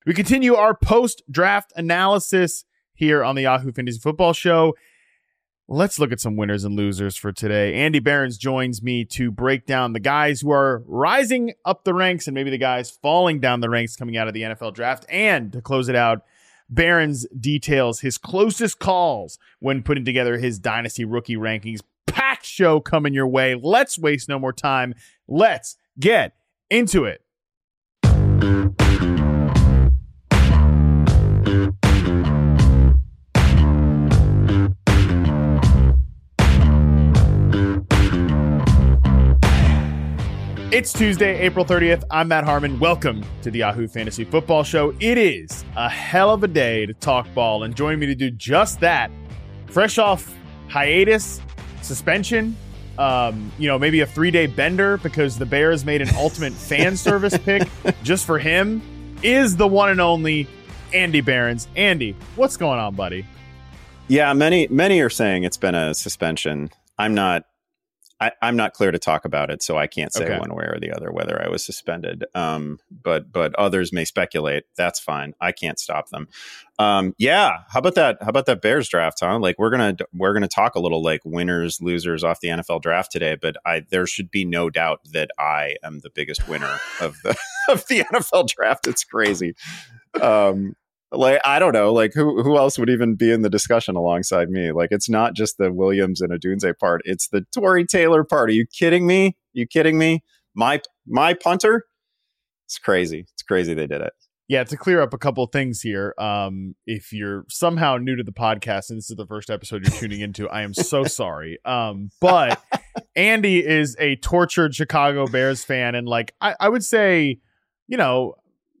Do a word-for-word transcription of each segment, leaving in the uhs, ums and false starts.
We continue our post-draft analysis here on the Yahoo Fantasy Football Show. Let's look at some winners and losers for today. Andy Behrens joins me to break down the guys who are rising up the ranks and maybe the guys falling down the ranks coming out of the N F L draft. And to close it out, Behrens details his closest calls when putting together his Dynasty rookie rankings. Packed show coming your way. Let's waste no more time. Let's get into it. It's Tuesday, April thirtieth. I'm Matt Harmon. Welcome to the Yahoo Fantasy Football Show. It is a hell of a day to talk ball, and joining me to do just that, fresh off hiatus, suspension, um, you know, maybe a three-day bender because the Bears made an ultimate fan service pick just for him, is the one and only Andy Behrens. Andy, what's going on, buddy? Yeah, many many are saying it's been a suspension. I'm not. I, I'm not clear to talk about it, so I can't say okay. one way or the other whether I was suspended. Um, but but others may speculate. That's fine. I can't stop them. Um, yeah. How about that? How about that Bears draft, huh? Like we're gonna we're gonna talk a little like winners, losers off the N F L draft today. But I there should be no doubt that I am the biggest winner of the of the N F L draft. It's crazy. Um, Like, I don't know, like who who else would even be in the discussion alongside me? Like, it's not just the Williams and Odunze part. It's the Tory Taylor part. Are you kidding me? You kidding me? My my punter? It's crazy. It's crazy they did it. Yeah, to clear up a couple of things here, um, if you're somehow new to the podcast and this is the first episode you're tuning into, I am so sorry. Um, but Andy is a tortured Chicago Bears fan. And like, I, I would say, you know,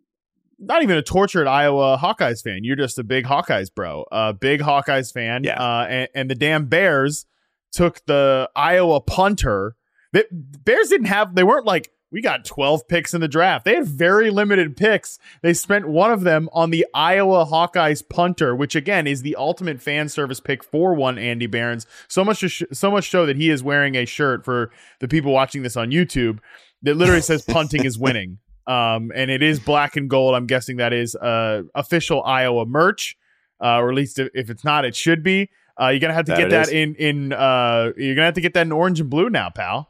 not even a tortured Iowa Hawkeyes fan. You're just a big Hawkeyes bro, a big Hawkeyes fan. Yeah. Uh, and, and the damn Bears took the Iowa punter. The Bears didn't have, they weren't like, we got twelve picks in the draft. They had very limited picks. They spent one of them on the Iowa Hawkeyes punter, which again is the ultimate fan service pick for one Andy Behrens. So much, to sh- so much so that he is wearing a shirt for the people watching this on YouTube that literally says punting is winning. Um, and it is black and gold. I'm guessing that is uh, official Iowa merch, uh, or at least if, if it's not, it should be. Uh, you're gonna have to that get that is. in in. Uh, you're gonna have to get that in orange and blue now, pal.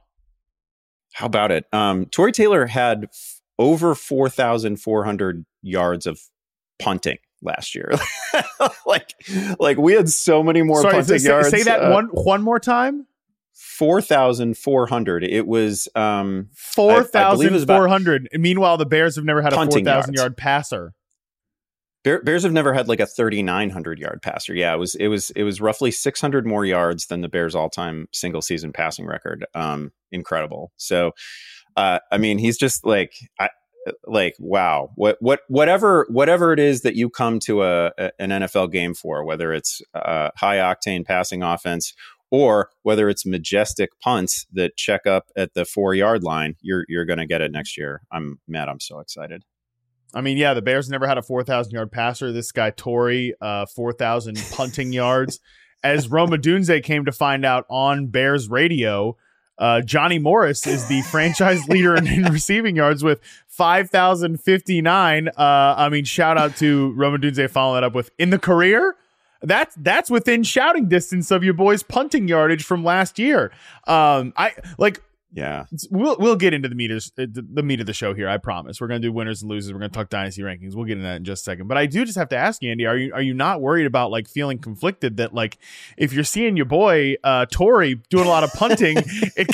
How about it? Um, Tory Taylor had f- over four thousand four hundred yards of punting last year. like, like we had so many more Sorry, punting say, yards. Say that uh, one one more time. Four thousand four hundred. It was um, four thousand four hundred. Meanwhile, the Bears have never had a four thousand yard passer. Bear, Bears have never had like a thirty-nine hundred yard passer. Yeah, it was it was it was roughly six hundred more yards than the Bears' all time single season passing record. Um, incredible. So, uh, I mean, he's just like, I, like wow. What what whatever whatever it is that you come to a, a an N F L game for, whether it's uh, high octane passing offense, or whether it's majestic punts that check up at the four yard line, you're you're going to get it next year. I'm Matt. I'm so excited. I mean, yeah, the Bears never had a four thousand yard passer. This guy, Tory, uh, four thousand punting yards. As Rome Odunze came to find out on Bears radio, uh, Johnny Morris is the franchise leader in, in receiving yards with five thousand fifty-nine. Uh, I mean, shout out to Rome Odunze following that up with in the career. That's that's within shouting distance of your boy's punting yardage from last year. Um, I like, yeah. We'll we'll get into the meters, the, the meat of the show here. I promise. We're gonna do winners and losers. We're gonna talk dynasty rankings. We'll get into that in just a second. But I do just have to ask you, Andy, are you are you not worried about like feeling conflicted that like if you're seeing your boy uh, Tory doing a lot of punting, it.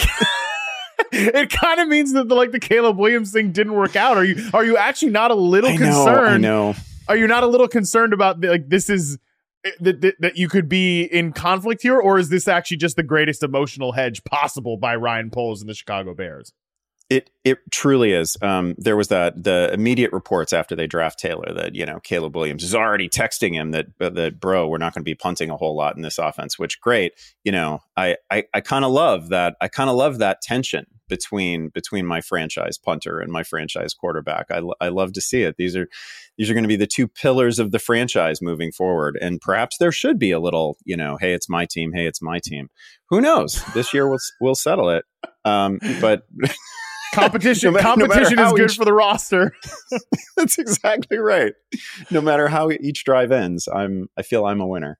It kind of means that the, like the Caleb Williams thing didn't work out. Are you are you actually not a little I know, concerned? I know. Are you not a little concerned about like this is that, that that you could be in conflict here, or is this actually just the greatest emotional hedge possible by Ryan Poles and the Chicago Bears? It it truly is. Um, there was that the immediate reports after they draft Taylor that, you know, Caleb Williams is already texting him that that bro, we're not going to be punting a whole lot in this offense. Which great, you know, I I, I kind of love that. I kind of love that tension between between my franchise punter and my franchise quarterback. I I love to see it. These are these are going to be the two pillars of the franchise moving forward. And perhaps there should be a little, you know, hey, it's my team. Hey, it's my team. Who knows? This year we'll we'll settle it. Um, but. competition. no, competition no is good each, for the roster. That's exactly right. No matter how each drive ends, I'm I feel I'm a winner.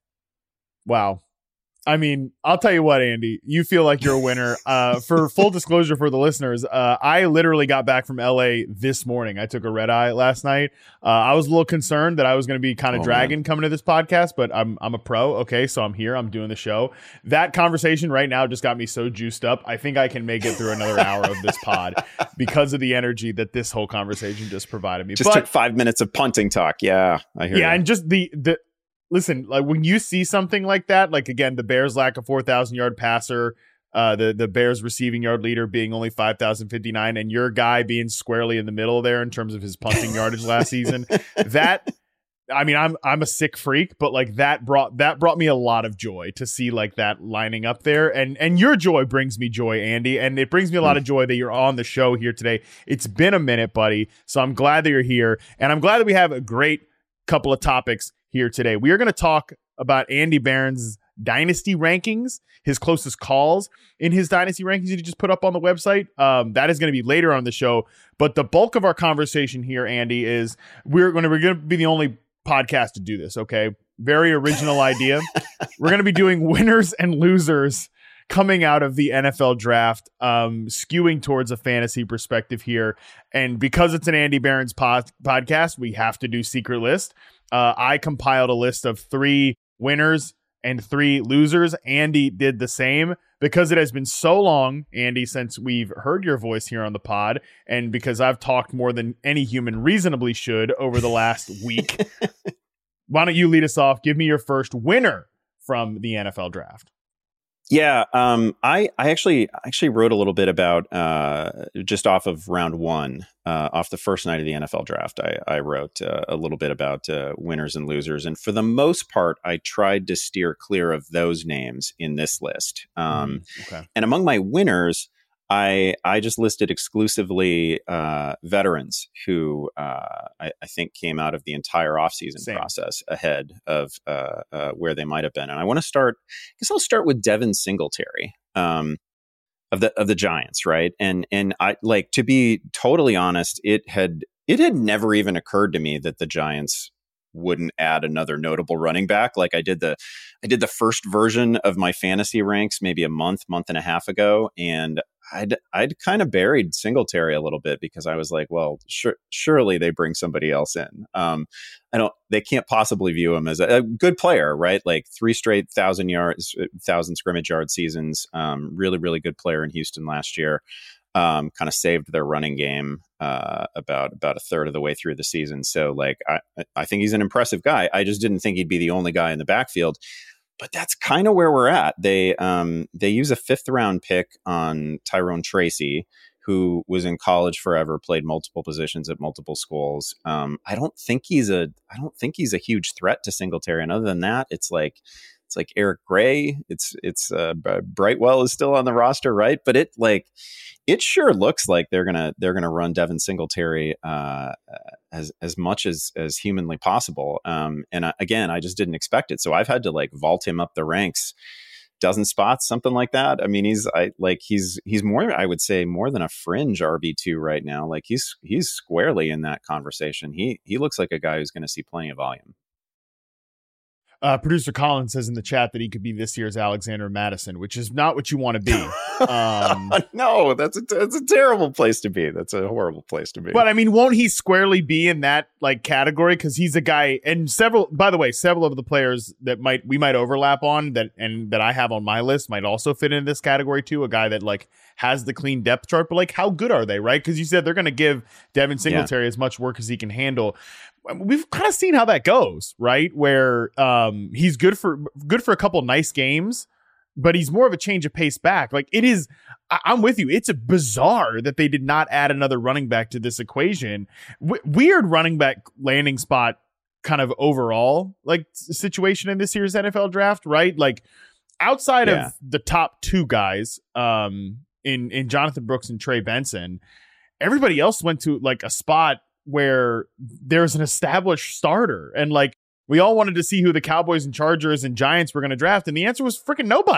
Wow. I mean, I'll tell you what, Andy, you feel like you're a winner. Uh, for full disclosure for the listeners, uh, I literally got back from L A this morning. I took a red eye last night. Uh, I was a little concerned that I was going to be kind of oh, dragging man. coming to this podcast, but I'm I'm a pro. Okay, so I'm here. I'm doing the show. That conversation right now just got me so juiced up. I think I can make it through another hour of this pod because of the energy that this whole conversation just provided me. Just but, took five minutes of punting talk. Yeah, I hear. Yeah, you. and just the the. Listen, like when you see something like that, like again, the Bears lack a four thousand yard passer, uh, the, the Bears receiving yard leader being only five thousand fifty-nine, and your guy being squarely in the middle there in terms of his punting yardage last season. That, I mean, I'm I'm a sick freak, but like that brought that brought me a lot of joy to see like that lining up there. And and your joy brings me joy, Andy, and it brings me a lot of joy that you're on the show here today. It's been a minute, buddy, so I'm glad that you're here, and I'm glad that we have a great couple of topics here today. We are going to talk about Andy Behrens' dynasty rankings, his closest calls in his dynasty rankings that he just put up on the website. Um, that is going to be later on the show. But the bulk of our conversation here, Andy, is we're going to we're going to be the only podcast to do this. Okay, very original idea. We're going to be doing winners and losers coming out of the N F L draft, um, skewing towards a fantasy perspective here. And because it's an Andy Behrens pod- podcast, we have to do secret list. Uh, I compiled a list of three winners and three losers. Andy did the same because it has been so long, Andy, since we've heard your voice here on the pod, and because I've talked more than any human reasonably should over the last week. Why don't you lead us off? Give me your first winner from the N F L draft. Yeah, um, I I actually actually wrote a little bit about uh, just off of round one, uh, off the first night of the N F L draft. I, I wrote uh, a little bit about uh, winners and losers, and for the most part, I tried to steer clear of those names in this list. Um, mm, okay. And among my winners, I I just listed exclusively uh, veterans who uh, I, I think came out of the entire offseason Same. process ahead of uh, uh, where they might have been. And I want to start, I guess I'll start with Devin Singletary um, of the of the Giants, right? And and I like to be totally honest, it had it had never even occurred to me that the Giants wouldn't add another notable running back. Like I did the I did the first version of my fantasy ranks maybe a month, month and a half ago, and I'd I'd kind of buried Singletary a little bit because I was like, well, sure, surely they bring somebody else in. Um, I don't. They can't possibly view him as a, a good player, right? Like three straight thousand yards, thousand scrimmage yard seasons. Um, really, really good player in Houston last year. Um, kind of saved their running game uh, about about a third of the way through the season. So, like, I I think he's an impressive guy. I just didn't think he'd be the only guy in the backfield. But that's kind of where we're at. They um, they use a fifth round pick on Tyrone Tracy, who was in college forever, played multiple positions at multiple schools. Um, I don't think he's a I don't think he's a huge threat to Singletary. And other than that, it's like it's like Eric Gray. It's it's uh, Brightwell is still on the roster, right? But it like it sure looks like they're gonna they're gonna run Devin Singletary uh, as as much as as humanly possible. Um, and I, again, I just didn't expect it, so I've had to like vault him up the ranks, dozen spots, something like that. I mean, he's I like he's he's more I would say more than a fringe R B two right now. Like he's he's squarely in that conversation. He he looks like a guy who's going to see plenty of volume. Uh, Producer Colin says in the chat that he could be this year's Alexander Madison, which is not what you want to be. Um, no, that's a, that's a terrible place to be. That's a horrible place to be. But I mean, won't he squarely be in that like category? Because he's a guy, and several, by the way, several of the players that might we might overlap on that and that I have on my list might also fit in this category too. A guy that like has the clean depth chart, but like how good are they, right? Because you said they're going to give Devin Singletary yeah. as much work as he can handle. We've kind of seen how that goes, right? Where um, he's good for good for a couple nice games, but he's more of a change of pace back. Like it is, I- I'm with you. It's a bizarre that they did not add another running back to this equation. W- weird running back landing spot kind of overall like situation in this year's N F L draft, right? Like outside yeah. of the top two guys um, in, in Jonathan Brooks and Trey Benson, everybody else went to like a spot where there's an established starter, and like we all wanted to see who the Cowboys and Chargers and Giants were going to draft, and the answer was freaking nobody.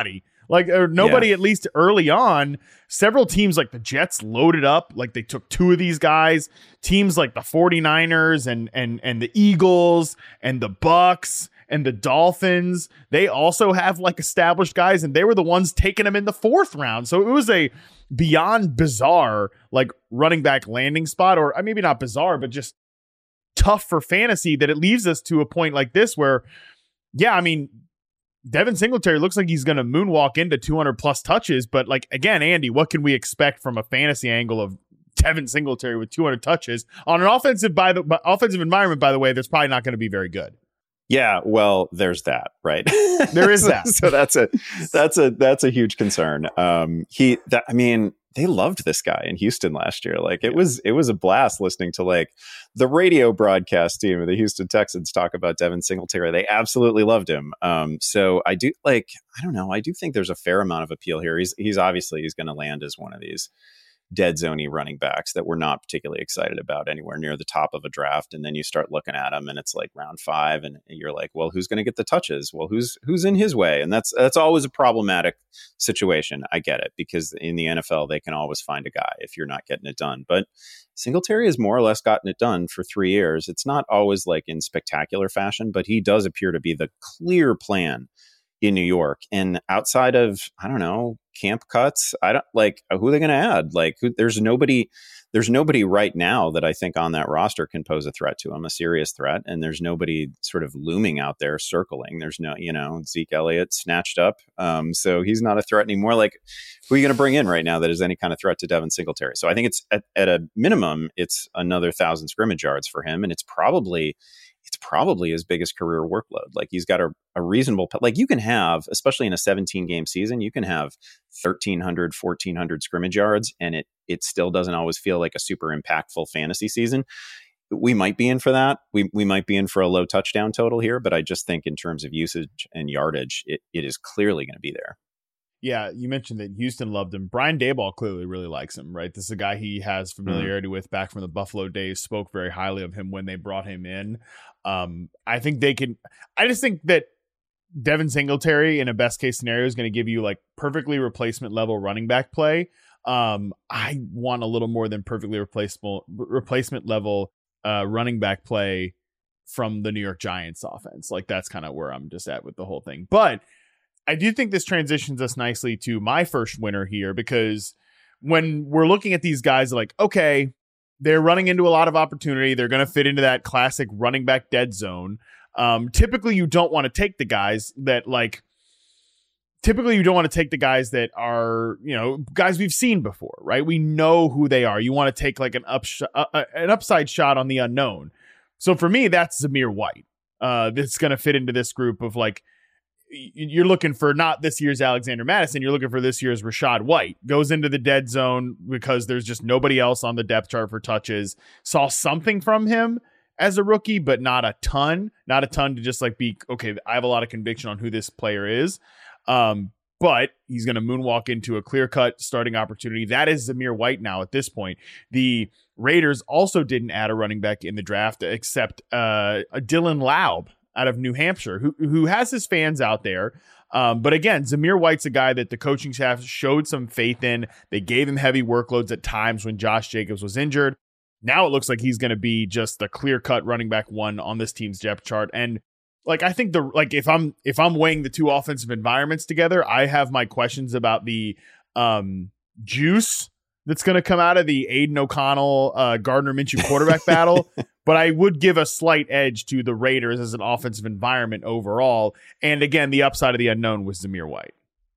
Like, or nobody, Yeah. at least early on. Several teams like the Jets loaded up. Like, they took two of these guys. Teams like the 49ers and and and the Eagles and the Bucks and the Dolphins, they also have like established guys, and they were the ones taking them in the fourth round. So it was a beyond bizarre like running back landing spot, or maybe not bizarre, but just tough for fantasy, that it leaves us to a point like this where, yeah, I mean, Devin Singletary looks like he's going to moonwalk into two hundred plus touches. But like, again, Andy, what can we expect from a fantasy angle of Devin Singletary with two hundred touches on an offensive by the offensive environment, by the way, that's probably not going to be very good. Yeah, well, there's that, right? There is that. so, so that's a that's a that's a huge concern. Um, he, that, I mean, they loved this guy in Houston last year. Like it yeah. was it was a blast listening to like the radio broadcast team of the Houston Texans talk about Devin Singletary. They absolutely loved him. Um, so I do like I don't know. I do think there's a fair amount of appeal here. He's he's obviously he's going to land as one of these dead zone-y running backs that we're not particularly excited about anywhere near the top of a draft. And then you start looking at them and it's like round five and you're like, well, who's going to get the touches? Well, who's, who's in his way? And that's, that's always a problematic situation. I get it, because in the N F L, they can always find a guy if you're not getting it done. But Singletary has more or less gotten it done for three years. It's not always like in spectacular fashion, but he does appear to be the clear plan in New York. And outside of, I don't know, camp cuts, I don't like who are they going to add? Like who, there's nobody, there's nobody right now that I think on that roster can pose a threat to him, a serious threat. And there's nobody sort of looming out there circling. There's no, you know, Zeke Elliott snatched up. Um, so he's not a threat anymore. Like who are you going to bring in right now that is any kind of threat to Devin Singletary? So I think it's at, at a minimum, it's another thousand scrimmage yards for him. And it's probably, it's probably his biggest career workload. Like he's got a, a reasonable, like you can have, especially in a seventeen game season, you can have thirteen hundred, fourteen hundred scrimmage yards. And it, it still doesn't always feel like a super impactful fantasy season. We might be in for that. We we might be in for a low touchdown total here, but I just think in terms of usage and yardage, it, it is clearly going to be there. Yeah, you mentioned that Houston loved him. Brian Daboll clearly really likes him, right? This is a guy he has familiarity mm-hmm. with back from the Buffalo days, spoke very highly of him when they brought him in. Um, I think they can, I just think that Devin Singletary in a best case scenario is going to give you like perfectly replacement level running back play. Um, I want a little more than perfectly replaceable replacement level uh, running back play from the New York Giants offense. Like that's kind of where I'm just at with the whole thing. But I do think this transitions us nicely to my first winner here, because when we're looking at these guys, like, okay, they're running into a lot of opportunity. They're going to fit into that classic running back dead zone. Um, typically, you don't want to take the guys that like, typically you don't want to take the guys that are, you know, guys we've seen before, right? We know who they are. You want to take like an up sh- uh, an upside shot on the unknown. So for me, that's Zamir White. Uh, that's going to fit into this group of like, you're looking for not this year's Alexander Mattison. You're looking for this year's Rachaad White. Goes into the dead zone because there's just nobody else on the depth chart for touches. Saw something from him as a rookie, but not a ton. Not a ton to just like be, okay, I have a lot of conviction on who this player is. Um, but he's going to moonwalk into a clear-cut starting opportunity. That is Zamir White now at this point. The Raiders also didn't add a running back in the draft except uh, Dylan Laub out of New Hampshire, who who has his fans out there. Um, but again, Zamir White's a guy that the coaching staff showed some faith in. They gave him heavy workloads at times when Josh Jacobs was injured. Now it looks like he's going to be just the clear-cut running back one on this team's depth chart. And like, I think the, like, if I'm, if I'm weighing the two offensive environments together, I have my questions about the um, juice that's going to come out of the Aiden O'Connell, uh, Gardner Minshew quarterback battle. But I would give a slight edge to the Raiders as an offensive environment overall. And again, the upside of the unknown was Zamir White.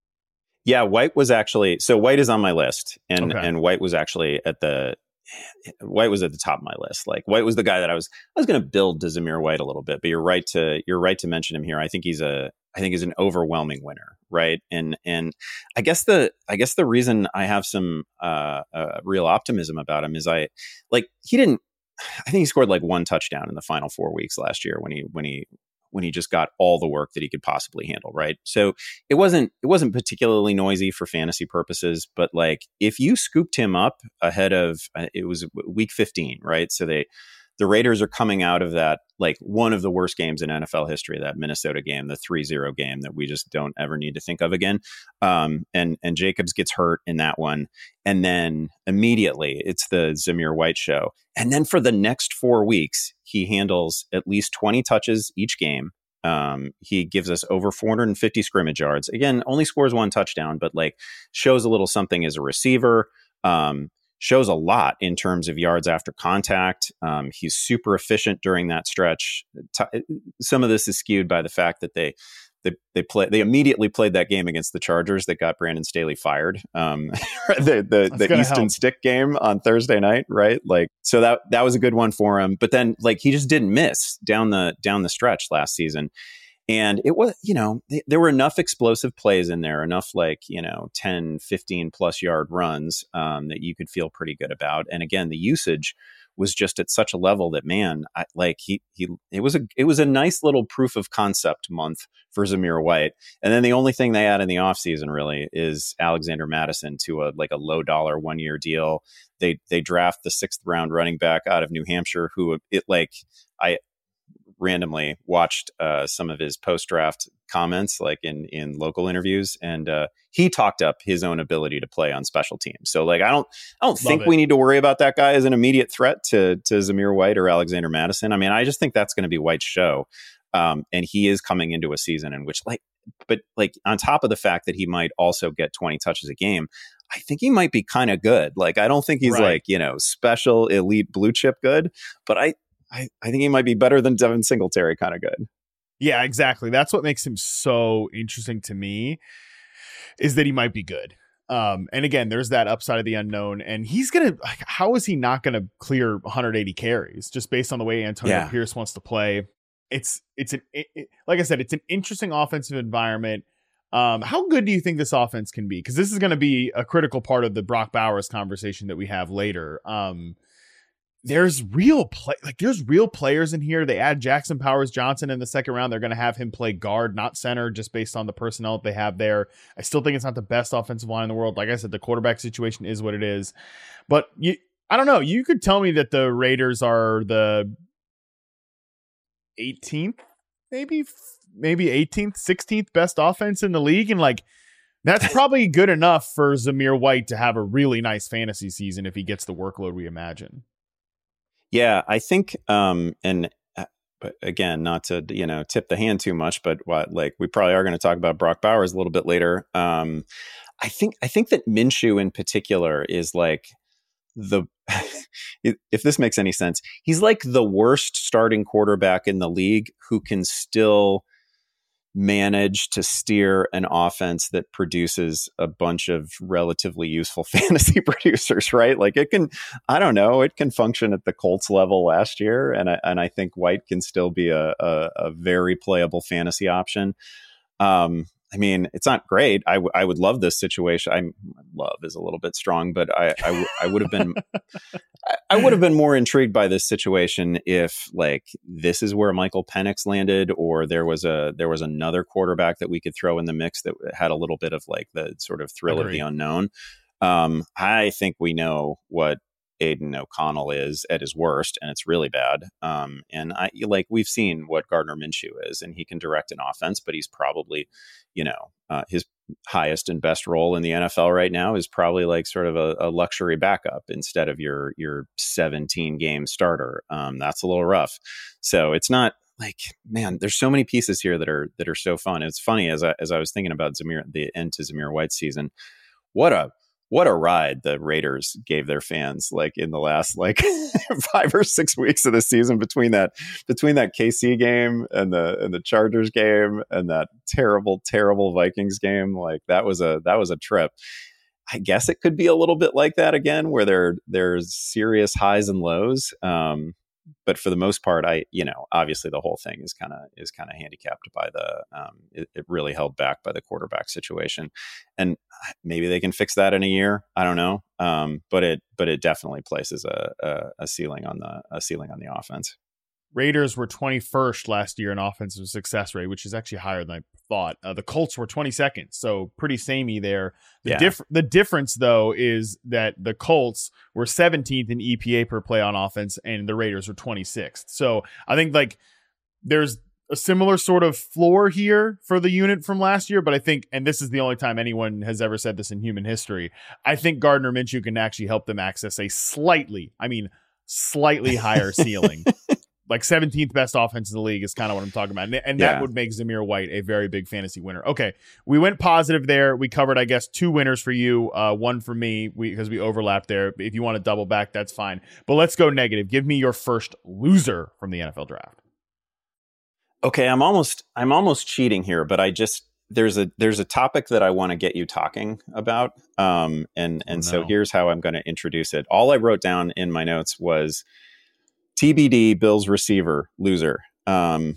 Yeah, White was actually, so White is on my list. And, okay. and White was actually at the, White was at the top of my list. Like White was the guy that I was, I was going to build to Zamir White a little bit, but you're right to, you're right to mention him here. I think he's a, I think he's an overwhelming winner. Right. And, and I guess the, I guess the reason I have some, uh, uh, real optimism about him is I like, he didn't, I think he scored like one touchdown in the final four weeks last year when he, when he, when he just got all the work that he could possibly handle. Right. So it wasn't, it wasn't particularly noisy for fantasy purposes, but like if you scooped him up ahead of, uh, it was week fifteen, right? So they, the Raiders are coming out of that, like one of the worst games in N F L history, that Minnesota game, the three zero game that we just don't ever need to think of again. Um, and, and Jacobs gets hurt in that one. And then immediately it's the Zamir White show. And then for the next four weeks, he handles at least twenty touches each game. Um, he gives us over four hundred fifty scrimmage yards. Again, only scores one touchdown, but like shows a little something as a receiver. Um, shows a lot in terms of yards after contact. Um, he's super efficient during that stretch. T- some of this is skewed by the fact that they they they play they immediately played that game against the Chargers that got Brandon Staley fired. Um, the the, the Easton help. Stick game on Thursday night, right? Like, so that that was a good one for him. But then, like, he just didn't miss down the down the stretch last season. And it was, you know, there were enough explosive plays in there, enough like, you know, ten, fifteen plus yard runs um, that you could feel pretty good about. And again, the usage was just at such a level that, man, I, like he, he, it was a, it was a nice little proof of concept month for Zamir White. And then the only thing they had in the offseason really is Alexander Mattison to a, like a low dollar one year deal. They, they draft the sixth round running back out of New Hampshire, who it like, I, randomly watched uh, some of his post-draft comments, like in in local interviews, and uh, he talked up his own ability to play on special teams. So, like, I don't, I don't Love think it. we need to worry about that guy as an immediate threat to to Zamir White or Alexander Mattison. I mean, I just think that's going to be White's show, um, and he is coming into a season in which, like, but like on top of the fact that he might also get twenty touches a game, I think he might be kind of good. Like, I don't think he's right. like, you know, special elite blue chip good, but I. I, I think he might be better than Devin Singletary kind of good. Yeah, exactly. That's what makes him so interesting to me, is that he might be good. Um, and again, there's that upside of the unknown, and he's going to, like, how is he not going to clear one hundred eighty carries just based on the way Antonio yeah. Pierce wants to play? It's, it's an, it, it, like I said, it's an interesting offensive environment. Um, how good do you think this offense can be? Because this is going to be a critical part of the Brock Bowers conversation that we have later. Um, There's real play, like there's real players in here. They add Jackson Powers Johnson in the second round. They're going to have him play guard, not center, just based on the personnel that they have there. I still think it's not the best offensive line in the world. Like I said, the quarterback situation is what it is. But you, I don't know. You could tell me that the Raiders are the eighteenth, maybe, maybe eighteenth, sixteenth best offense in the league, and like that's probably good enough for Zamir White to have a really nice fantasy season if he gets the workload we imagine. Yeah, I think, um, and uh, but again, not to, you know, tip the hand too much, but what, like, we probably are going to talk about Brock Bowers a little bit later. Um, I think, I think that Minshew in particular is like the, if this makes any sense, he's like the worst starting quarterback in the league who can still manage to steer an offense that produces a bunch of relatively useful fantasy producers, right? Like it can, I don't know, it can function at the Colts level last year. And I, and I think White can still be a, a, a very playable fantasy option. Um, I mean, it's not great. I, w- I would love this situation. I love is a little bit strong, but I, I, w- I would have been, I, I would have been more intrigued by this situation if like this is where Michael Penix landed, or there was a there was another quarterback that we could throw in the mix that had a little bit of like the sort of thrill Agreed. Of the unknown. Um, I think we know what Aiden O'Connell is at his worst, and it's really bad. Um, and I like we've seen what Gardner Minshew is, and he can direct an offense, but he's probably, you know, uh, his highest and best role in the N F L right now is probably like sort of a, a luxury backup instead of your your seventeen game starter. Um, that's a little rough. So it's not like, man, there's so many pieces here that are that are so fun. It's funny as I as I was thinking about Zamir, the end to Zamir White's season. What a What a ride the Raiders gave their fans, like in the last like five or six weeks of the season, between that between that K C game and the and the Chargers game and that terrible, terrible Vikings game. Like that was a that was a trip. I guess it could be a little bit like that again, where there there's serious highs and lows. Um, but for the most part, I, you know, obviously the whole thing is kind of is kind of handicapped by the, um, it, it really held back by the quarterback situation, and maybe they can fix that in a year. I don't know, um, but it but it definitely places a, a, a ceiling on the a ceiling on the offense. Raiders were twenty-first last year in offensive success rate, which is actually higher than I thought. Uh, the Colts were twenty-second, so pretty samey there. The, yeah. diff- the difference, though, is that the Colts were seventeenth in E P A per play on offense, and the Raiders were twenty-sixth. So I think like there's a similar sort of floor here for the unit from last year, but I think, and this is the only time anyone has ever said this in human history, I think Gardner Minshew can actually help them access a slightly, I mean, slightly higher ceiling. Like seventeenth best offense in the league is kind of what I'm talking about. And, and yeah. that would make Zamir White a very big fantasy winner. Okay. We went positive there. We covered, I guess, two winners for you, uh, one for me because we, we overlapped there. If you want to double back, that's fine. But let's go negative. Give me your first loser from the N F L draft. Okay. I'm almost, I'm almost cheating here, but I just, there's a, there's a topic that I want to get you talking about. Um, and, and oh, no. so here's how I'm going to introduce it. All I wrote down in my notes was T B D, Bills receiver, loser. Um,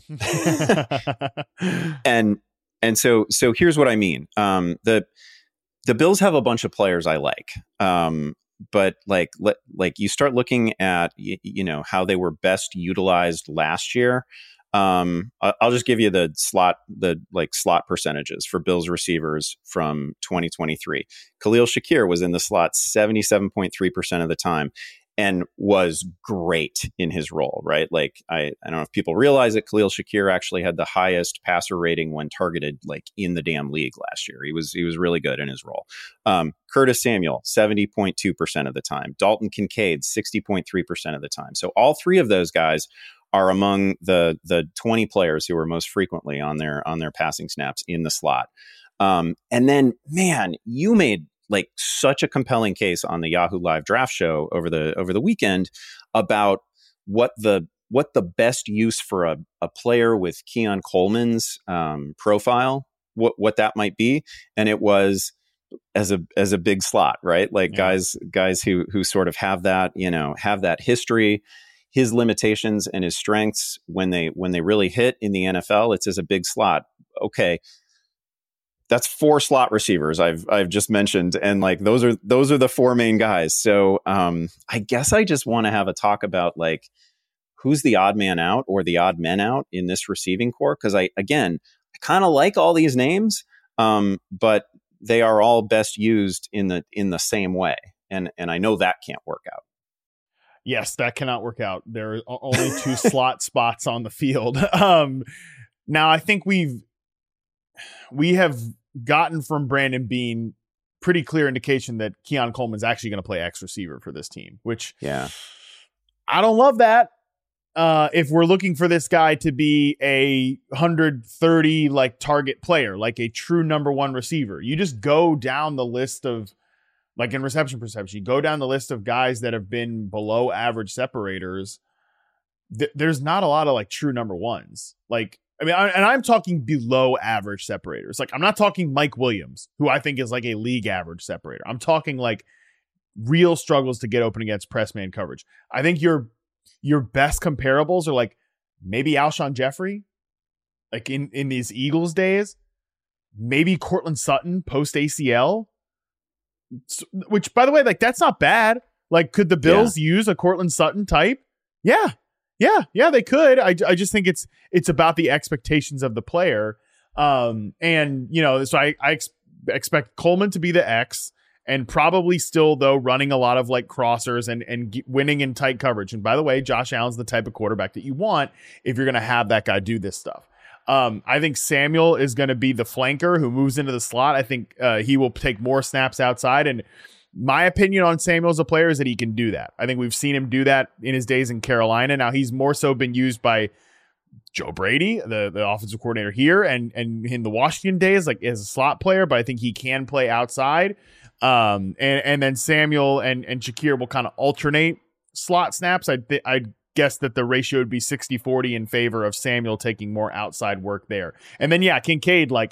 and and so so here's what I mean. Um, the the Bills have a bunch of players I like, um, but like le- like you start looking at y- you know how they were best utilized last year. Um, I'll just give you the slot the like slot percentages for Bills receivers from twenty twenty-three. Khalil Shakir was in the slot seventy-seven point three percent of the time. And was great in his role, right? Like, I, I don't know if people realize it, Khalil Shakir actually had the highest passer rating when targeted, like, in the damn league last year. He was he was really good in his role. Um, Curtis Samuel, seventy point two percent of the time. Dalton Kincaid, sixty point three percent of the time. So all three of those guys are among the the twenty players who are most frequently on their on their passing snaps in the slot. Um, and then, man, you made like such a compelling case on the Yahoo Live draft show over the over the weekend about what the what the best use for a, a player with Keon Coleman's um, profile, what what that might be, and it was as a as a big slot, right? Like yeah. guys guys who who sort of have that you know have that history, his limitations and his strengths when they when they really hit in the N F L, it's as a big slot. Okay. That's four slot receivers I've I've just mentioned, and like those are those are the four main guys. So um, I guess I just want to have a talk about like who's the odd man out or the odd men out in this receiving core, because I again I kind of like all these names, um, but they are all best used in the in the same way, and and I know that can't work out. Yes, that cannot work out. There are only two slot spots on the field. Um, now I think we've. We have gotten from Brandon Beane pretty clear indication that Keon Coleman's actually going to play X receiver for this team, which yeah, I don't love that. Uh, if we're looking for this guy to be a one hundred thirty like target player, like a true number one receiver, you just go down the list of like in reception perception, you go down the list of guys that have been below average separators. Th- there's not a lot of like true number ones. Like, I mean, I, and I'm talking below average separators. Like, I'm not talking Mike Williams, who I think is like a league average separator. I'm talking like real struggles to get open against press man coverage. I think your your best comparables are like maybe Alshon Jeffrey, like in, in these Eagles days, maybe Cortland Sutton post A C L, which by the way, like that's not bad. Like, could the Bills yeah. use a Cortland Sutton type? Yeah. Yeah, yeah, they could. I, I just think it's it's about the expectations of the player. Um, and, you know, so I, I ex- expect Coleman to be the X and probably still, though, running a lot of like crossers and, and g- winning in tight coverage. And by the way, Josh Allen's the type of quarterback that you want if you're going to have that guy do this stuff. Um, I think Samuel is going to be the flanker who moves into the slot. I think uh, he will take more snaps outside. And my opinion on Samuel as a player is that he can do that. I think we've seen him do that in his days in Carolina. Now he's more so been used by Joe Brady, the, the offensive coordinator here, and and in the Washington days, like as a slot player, but I think he can play outside. Um, and, and then Samuel and, and Shakir will kind of alternate slot snaps. I th- I guess that the ratio would be sixty forty in favor of Samuel taking more outside work there. And then, yeah, Kincaid, like,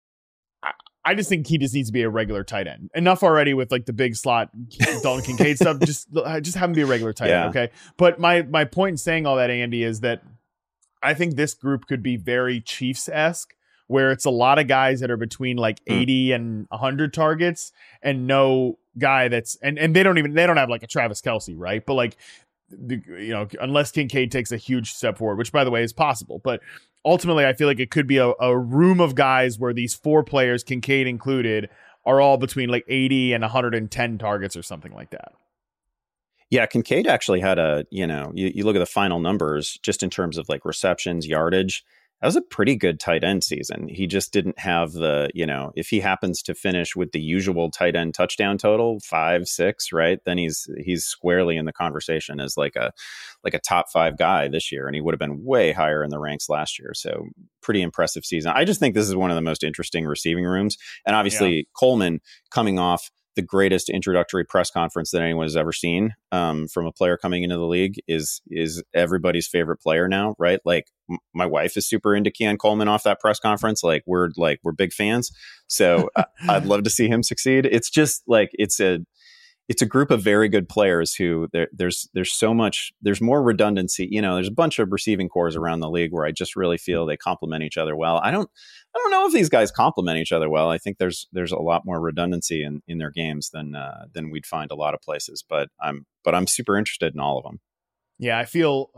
I just think he just needs to be a regular tight end. Enough already with like the big slot Dalton Kincaid stuff. Just just have him be a regular tight yeah. end, okay? But my my point in saying all that, Andy, is that I think this group could be very Chiefs-esque, where it's a lot of guys that are between like mm. eighty and one hundred targets, and no guy that's and and they don't even they don't have like a Travis Kelce, right? But like the, you know, unless Kincaid takes a huge step forward, which by the way is possible, but ultimately I feel like it could be a, a room of guys where these four players, Kincaid included, are all between like eighty and one hundred ten targets or something like that. Yeah, Kincaid actually had a, you know, you, you look at the final numbers just in terms of like receptions, yardage. That was a pretty good tight end season. He just didn't have the, you know, if he happens to finish with the usual tight end touchdown total, five, six, right? Then he's he's squarely in the conversation as like a like a top five guy this year. And he would have been way higher in the ranks last year. So pretty impressive season. I just think this is one of the most interesting receiving rooms. And obviously yeah. Coleman coming off the greatest introductory press conference that anyone has ever seen um, from a player coming into the league is is everybody's favorite player now, right? Like m- my wife is super into Keon Coleman off that press conference. Like we're like we're big fans, so I- I'd love to see him succeed. It's just like it's a it's a group of very good players who there, there's there's so much there's more redundancy. You know, there's a bunch of receiving cores around the league where I just really feel they complement each other well. I don't. I don't know if these guys complement each other well. I think there's there's a lot more redundancy in, in their games than uh, than we'd find a lot of places. But I'm but I'm super interested in all of them. Yeah, I feel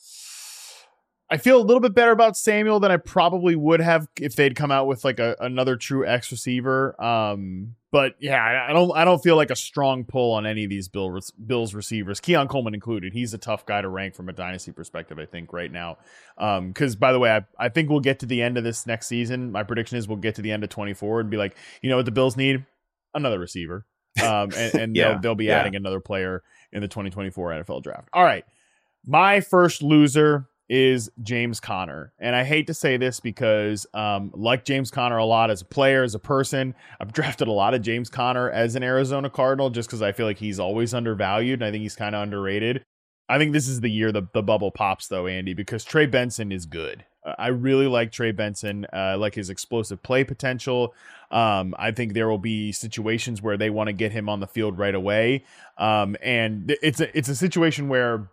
I feel a little bit better about Samuel than I probably would have if they'd come out with like a, another true X receiver. Um, but yeah, I don't I don't feel like a strong pull on any of these Bill, Bills receivers, Keon Coleman included. He's a tough guy to rank from a dynasty perspective, I think, right now. Um, because by the way, I, I think we'll get to the end of this next season. My prediction is we'll get to the end of twenty-four and be like, you know what the Bills need? Another receiver. Um, and, and yeah, they'll, they'll be yeah. adding another player in the twenty twenty-four N F L draft. All right. My first loser is James Conner. And I hate to say this because um, like James Conner a lot as a player, as a person, I've drafted a lot of James Conner as an Arizona Cardinal just because I feel like he's always undervalued and I think he's kind of underrated. I think this is the year the, the bubble pops though, Andy, because Trey Benson is good. Uh, I really like Trey Benson, uh, like his explosive play potential. Um, I think there will be situations where they want to get him on the field right away. Um, and it's a, it's a situation where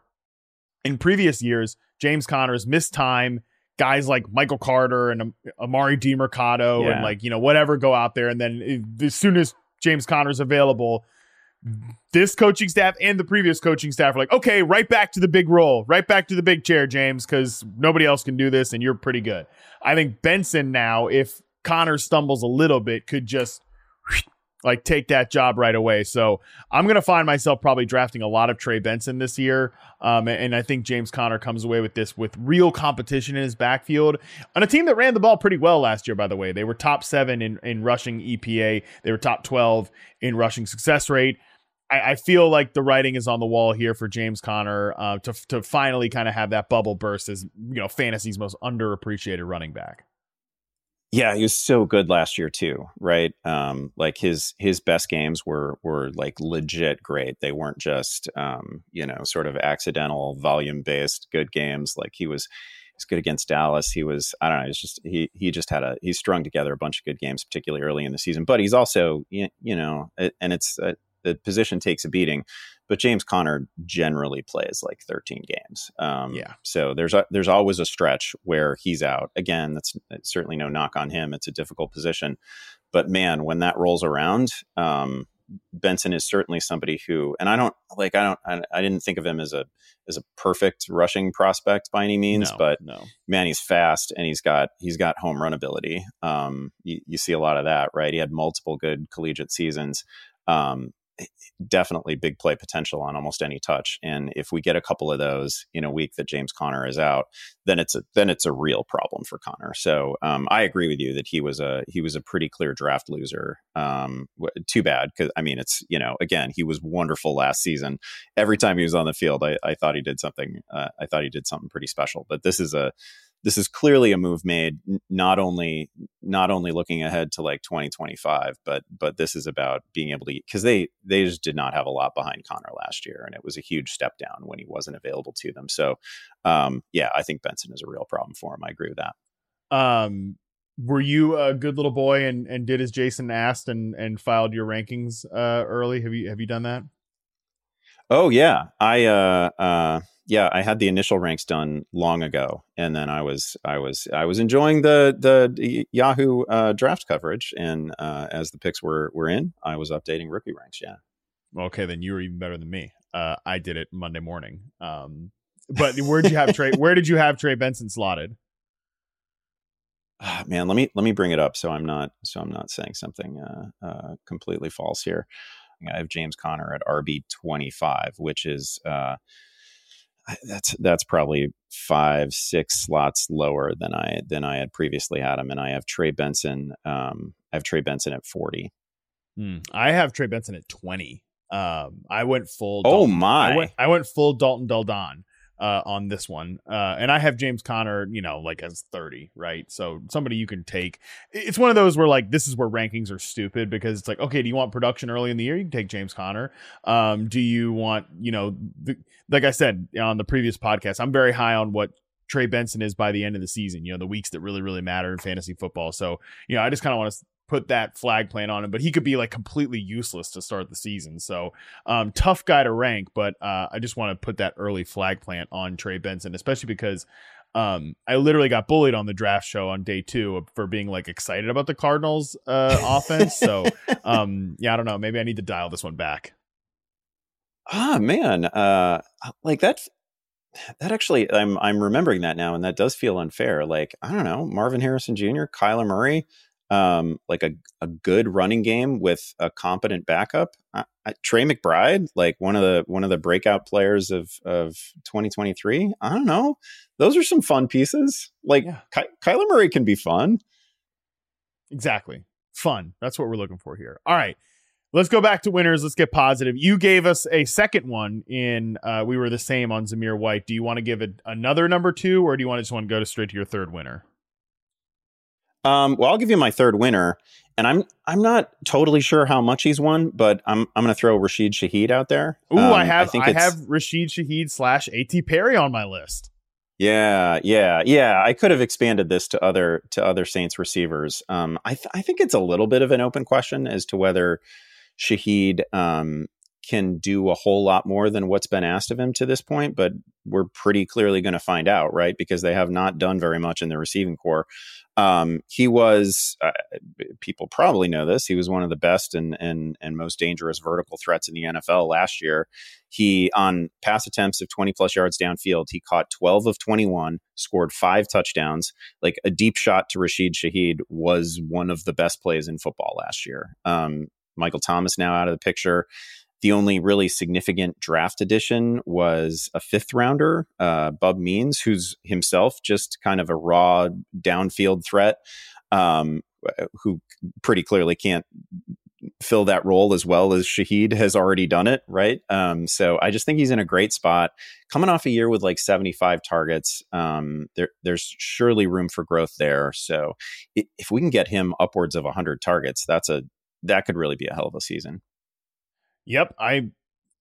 in previous years, James Conner's missed time. Guys like Michael Carter and Amari DiMercado yeah. and like, you know, whatever go out there. And then it, as soon as James Conner's available, this coaching staff and the previous coaching staff are like, okay, right back to the big role, right back to the big chair, James, because nobody else can do this and you're pretty good. I think Benson now, if Conner stumbles a little bit, could just like take that job right away. So I'm going to find myself probably drafting a lot of Trey Benson this year. Um, and I think James Conner comes away with this with real competition in his backfield on a team that ran the ball pretty well last year, by the way. They were top seven in, in rushing E P A. They were top twelve in rushing success rate. I, I feel like the writing is on the wall here for James Conner uh, to, to finally kind of have that bubble burst as, you know, fantasy's most underappreciated running back. Yeah, he was so good last year too, right? Um, like his his best games were were like legit great. They weren't just um, you know, sort of accidental volume based good games. Like he was he's good against Dallas. He was I don't know. It's just he he just had a he strung together a bunch of good games, particularly early in the season. But he's also you know, and it's uh, the position takes a beating. But James Conner generally plays like thirteen games. Um, yeah. So there's a, there's always a stretch where he's out. Again, that's, that's certainly no knock on him. It's a difficult position. But man, when that rolls around, um, Benson is certainly somebody who, and I don't like, I don't, I, I didn't think of him as a as a perfect rushing prospect by any means, no, but no. man, he's fast and he's got he's got home run ability. Um, you, you see a lot of that, right? He had multiple good collegiate seasons. Um, definitely big play potential on almost any touch. And if we get a couple of those in a week that James Conner is out, then it's a, then it's a real problem for Conner. So um, I agree with you that he was a, he was a pretty clear draft loser. Um, too bad. Cause I mean, it's, you know, again, he was wonderful last season. Every time he was on the field, I, I thought he did something, uh, I thought he did something pretty special, but this is a, This is clearly a move made not only not only looking ahead to like twenty twenty-five, but but this is about being able to, because they they just did not have a lot behind Conner last year, and it was a huge step down when he wasn't available to them. So um, yeah, I think Benson is a real problem for him. I agree with that. Um, were you a good little boy and and did as Jason asked and and filed your rankings uh, early? Have you have you done that? Oh yeah, I uh, uh, yeah, I had the initial ranks done long ago, and then I was I was I was enjoying the the Yahoo uh, draft coverage, and uh, as the picks were were in, I was updating rookie ranks. Yeah. Okay, then you were even better than me. uh, I did it Monday morning. Um, but where did you have Trey? Where did you have Trey Benson slotted? Oh, man, let me let me bring it up so I'm not so I'm not saying something uh, uh, completely false here. I have James Conner at R B twenty-five, which is uh, that's that's probably five six slots lower than I than I had previously had him, and I have Trey Benson. Um, I have Trey Benson at forty. Hmm. I have Trey Benson at twenty. Um, I went full. Oh Dalton, my! I went, I went full Dalton Del Don uh, on this one, uh, and I have James Conner, you know, like as thirty, right? So somebody you can take. It's one of those where like this is where rankings are stupid because it's like, okay, do you want production early in the year? You can take James Conner. Um, do you want, you know, the, like I said on the previous podcast, I'm very high on what Trey Benson is by the end of the season. You know, the weeks that really, really matter in fantasy football. So you know, I just kind of want to put that flag plant on him, but he could be like completely useless to start the season. So um, tough guy to rank, but uh, I just want to put that early flag plant on Trey Benson, especially because um, I literally got bullied on the draft show on day two for being like excited about the Cardinals uh, offense. So um, yeah, I don't know. Maybe I need to dial this one back. Ah, man. Uh, like that, that actually, I'm, I'm remembering that now. And that does feel unfair. Like, I don't know, Marvin Harrison Junior, Kyler Murray, Um, like a, a good running game with a competent backup. Uh, Trey McBride, like one of the one of the breakout players of of twenty twenty-three. I don't know. Those are some fun pieces. Like yeah. Ky- Kyler Murray can be fun. Exactly, fun. That's what we're looking for here. All right, let's go back to winners. Let's get positive. You gave us a second one in. Uh, we were the same on Zamir White. Do you want to give it another number two, or do you want to just want to go to straight to your third winner? Um, well, I'll give you my third winner, and I'm I'm not totally sure how much he's won, but I'm I'm going to throw Rashid Shaheed out there. Ooh, um, I have I, think I have Rashid Shaheed slash A T Perry on my list. Yeah, yeah, yeah. I could have expanded this to other to other Saints receivers. Um, I th- I think it's a little bit of an open question as to whether Shaheed um, can do a whole lot more than what's been asked of him to this point, but we're pretty clearly going to find out, right? Because they have not done very much in the receiving core. Um, he was, uh, people probably know this, he was one of the best and, and, and most dangerous vertical threats in the N F L last year. He, on pass attempts of twenty plus yards downfield, he caught twelve of twenty-one, scored five touchdowns. Like a deep shot to Rashid Shaheed was one of the best plays in football last year. Um, Michael Thomas now out of the picture. The only really significant draft addition was a fifth rounder, uh, Bub Means, who's himself just kind of a raw downfield threat, um, who pretty clearly can't fill that role as well as Shaheed has already done it, right? Um, so I just think he's in a great spot. Coming off a year with like seventy-five targets, um, there, there's surely room for growth there. So if we can get him upwards of one hundred targets, that's a that could really be a hell of a season. Yep, I,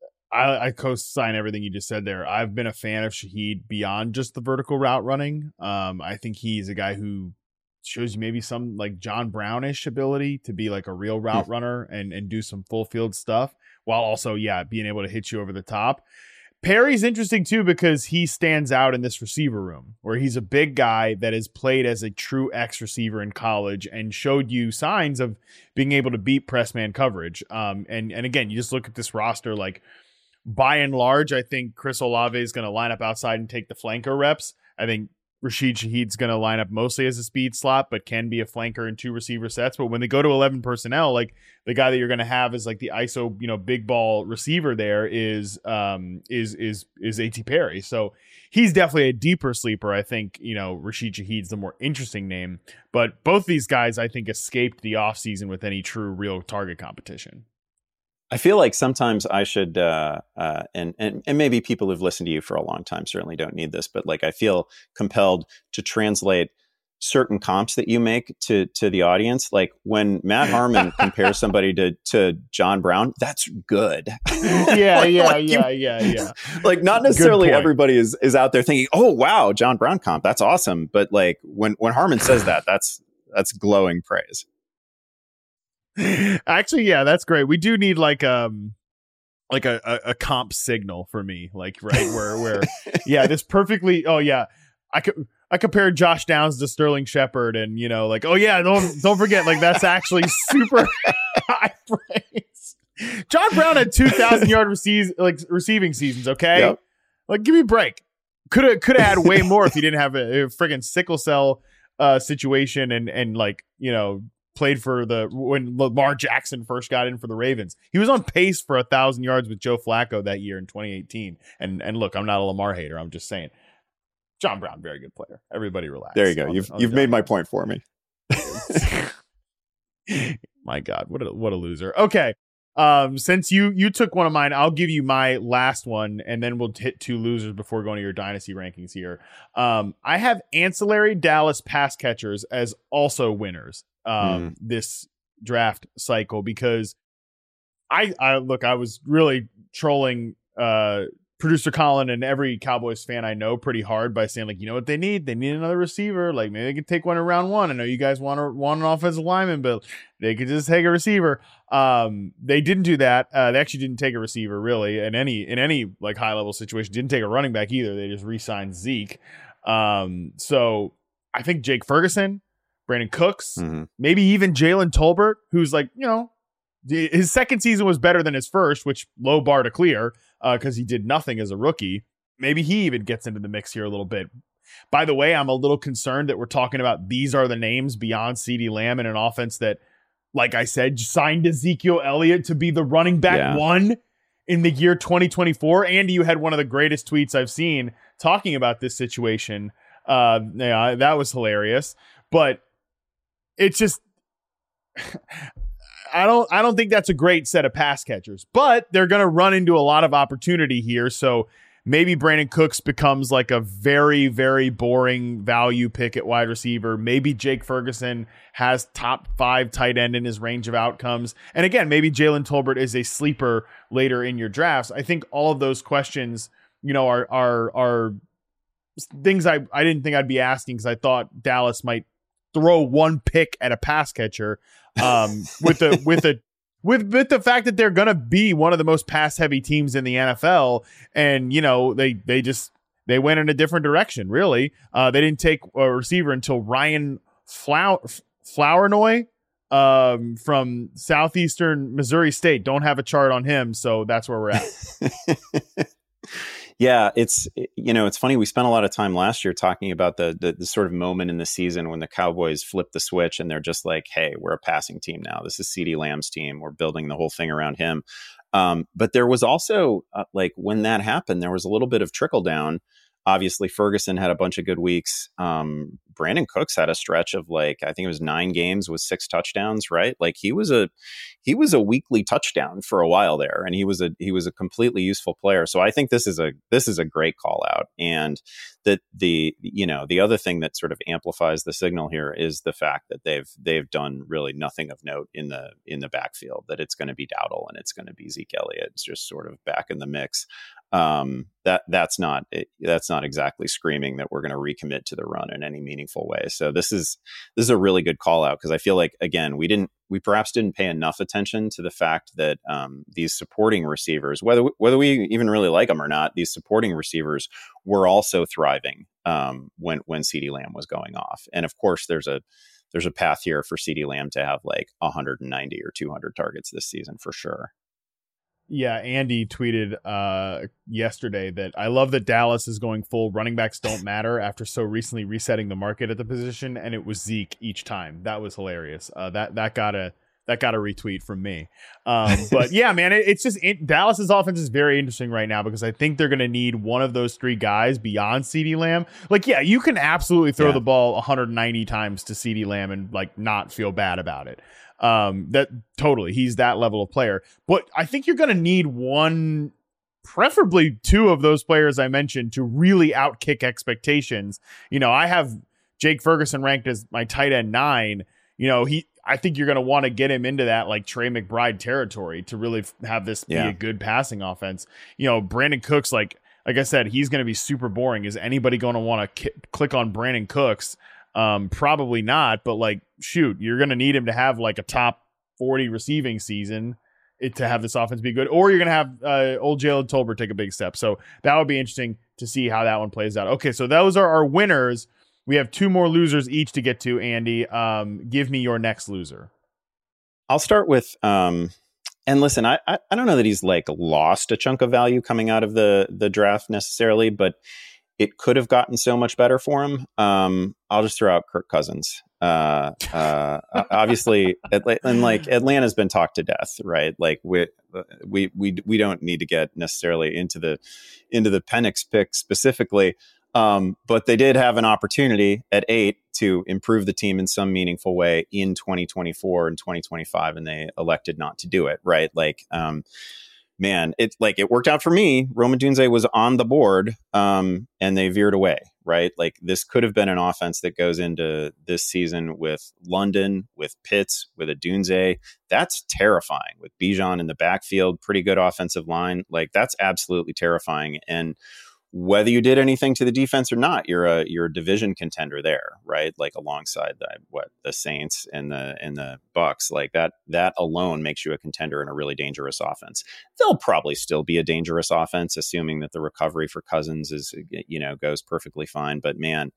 I I co-sign everything you just said there. I've been a fan of Shaheed beyond just the vertical route running. Um, I think he's a guy who shows you maybe some like John Brownish ability to be like a real route mm. runner and and do some full field stuff while also yeah being able to hit you over the top. Perry's interesting too because he stands out in this receiver room where he's a big guy that has played as a true X receiver in college and showed you signs of being able to beat press man coverage. Um, and, and again, you just look at this roster, like by and large, I think Chris Olave is going to line up outside and take the flanker reps. I think Rashid Shaheed's going to line up mostly as a speed slot, but can be a flanker in two receiver sets. But when they go to eleven personnel, like the guy that you're going to have is like the I S O, you know, big ball receiver there is, um, is, is, is A T Perry. So he's definitely a deeper sleeper. I think, you know, Rashid Shaheed's the more interesting name, but both these guys, I think, escaped the offseason with any true real target competition. I feel like sometimes I should, uh, uh, and, and and maybe people who've listened to you for a long time certainly don't need this, but like I feel compelled to translate certain comps that you make to to the audience. Like when Matt Harmon compares somebody to to John Brown, that's good. Yeah, yeah, like yeah, you, yeah, yeah. Like not necessarily everybody is is out there thinking, oh wow, John Brown comp, that's awesome. But like when when Harmon says that, that's that's glowing praise. Actually, yeah, that's great. We do need like um like a, a, a comp signal for me, like right where where yeah, this perfectly. Oh yeah, I could I compared Josh Downs to Sterling Shepard, and you know like oh yeah, don't don't forget like that's actually super high praise. John Brown had two thousand yard rece- like receiving seasons. Okay, yep. Like give me a break. Could have could have had way more if he didn't have a, a friggin' sickle cell uh, situation and and like you know played for the when Lamar Jackson first got in for the Ravens. He was on pace for a thousand yards with Joe Flacco that year in twenty eighteen. And and look, I'm not a Lamar hater. I'm just saying, John Brown, very good player. Everybody relax. There you go. You've you've made my point for me. My God, what a what a loser. Okay. Um, since you you took one of mine, I'll give you my last one, and then we'll hit two losers before going to your dynasty rankings here. Um, I have ancillary Dallas pass catchers as also winners um, mm. this draft cycle because I I look I was really trolling uh, producer Colin and every Cowboys fan I know pretty hard by saying like, you know what they need? They need another receiver. Like maybe they could take one in round one. I know you guys want to want an offensive lineman, but they could just take a receiver. Um, they didn't do that. Uh, they actually didn't take a receiver really in any in any like high level situation. Didn't take a running back either. They just re-signed Zeke. Um, so I think Jake Ferguson, Brandon Cooks, mm-hmm. maybe even Jalen Tolbert, who's like you know. His second season was better than his first, which low bar to clear because uh, he did nothing as a rookie. Maybe he even gets into the mix here a little bit. By the way, I'm a little concerned that we're talking about these are the names beyond CeeDee Lamb in an offense that, like I said, signed Ezekiel Elliott to be the running back yeah. one in the year twenty twenty-four. Andy, you had one of the greatest tweets I've seen talking about this situation. Uh, yeah, that was hilarious. But it's just... I don't I don't think that's a great set of pass catchers, but they're going to run into a lot of opportunity here. So maybe Brandon Cooks becomes like a very, very boring value pick at wide receiver. Maybe Jake Ferguson has top five tight end in his range of outcomes. And again, maybe Jalen Tolbert is a sleeper later in your drafts. I think all of those questions, you know, are, are, are things I, I didn't think I'd be asking because I thought Dallas might throw one pick at a pass catcher. Um, with the with the with with the fact that they're gonna be one of the most pass heavy teams in the N F L, and you know they they just they went in a different direction. Really, uh, they didn't take a receiver until Ryan Flower Flournoy um, from Southeastern Missouri State. Don't have a chart on him, so that's where we're at. Yeah, it's, you know, it's funny. We spent a lot of time last year talking about the, the the sort of moment in the season when the Cowboys flip the switch and they're just like, hey, we're a passing team now. This is CeeDee Lamb's team. We're building the whole thing around him. Um, but there was also uh, like when that happened, there was a little bit of trickle down. Obviously, Ferguson had a bunch of good weeks. Um, Brandon Cooks had a stretch of like, I think it was nine games with six touchdowns, right? Like he was a he was a weekly touchdown for a while there, and he was a he was a completely useful player. So I think this is a this is a great call out. And that the you know the other thing that sort of amplifies the signal here is the fact that they've they've done really nothing of note in the in the backfield. That it's going to be Dowdle and it's going to be Zeke Elliott. It's just sort of back in the mix. Um, that that's not that's not exactly screaming that we're going to recommit to the run in any meaningful way. So this is this is a really good call out because I feel like again we didn't we perhaps didn't pay enough attention to the fact that um, these supporting receivers, whether whether we even really like them or not, these supporting receivers were also thriving um, when when CeeDee Lamb was going off. And of course, there's a there's a path here for CeeDee Lamb to have like one hundred ninety or two hundred targets this season for sure. Yeah, Andy tweeted uh, yesterday that I love that Dallas is going full running backs don't matter after so recently resetting the market at the position, and it was Zeke each time. That was hilarious. Uh, that that got a that got a retweet from me. Um, but yeah, man, it, it's just it, Dallas's offense is very interesting right now because I think they're going to need one of those three guys beyond CeeDee Lamb. Like, yeah, you can absolutely throw yeah. the ball one hundred ninety times to CeeDee Lamb and like not feel bad about it. Um, that totally, he's that level of player, but I think you're going to need one, preferably two of those players I mentioned to really outkick expectations. You know, I have Jake Ferguson ranked as my tight end nine. You know, he, I think you're going to want to get him into that like Trey McBride territory to really f- have this yeah. be a good passing offense. You know, Brandon Cooks, like, like I said, he's going to be super boring. Is anybody going to want to ki- click on Brandon Cooks? Um, probably not, but like, shoot, you're going to need him to have like a top forty receiving season it, to have this offense be good, or you're going to have uh, old Jalen Tolbert take a big step. So that would be interesting to see how that one plays out. Okay, so those are our winners. We have two more losers each to get to, Andy. Um, give me your next loser. I'll start with, um, and listen, I, I I don't know that he's like lost a chunk of value coming out of the the draft necessarily, but it could have gotten so much better for him. Um, I'll just throw out Kirk Cousins. Uh, uh, obviously, and like Atlanta's been talked to death, right? Like we we we we don't need to get necessarily into the into the Penix pick specifically. Um, but they did have an opportunity at eight to improve the team in some meaningful way in twenty twenty-four and twenty twenty-five, and they elected not to do it. Right? Like, um, man, it like it worked out for me. Rome Odunze was on the board, um, and they veered away. Right? Like this could have been an offense that goes into this season with London, with Pitts, with Odunze. That's terrifying. With Bijan in the backfield, pretty good offensive line. Like that's absolutely terrifying. And whether you did anything to the defense or not, you're a you're a division contender there, right? Like alongside the what the Saints and the and the Bucks, like that that alone makes you a contender in a really dangerous offense. They'll probably still be a dangerous offense, assuming that the recovery for Cousins is you know goes perfectly fine. But man,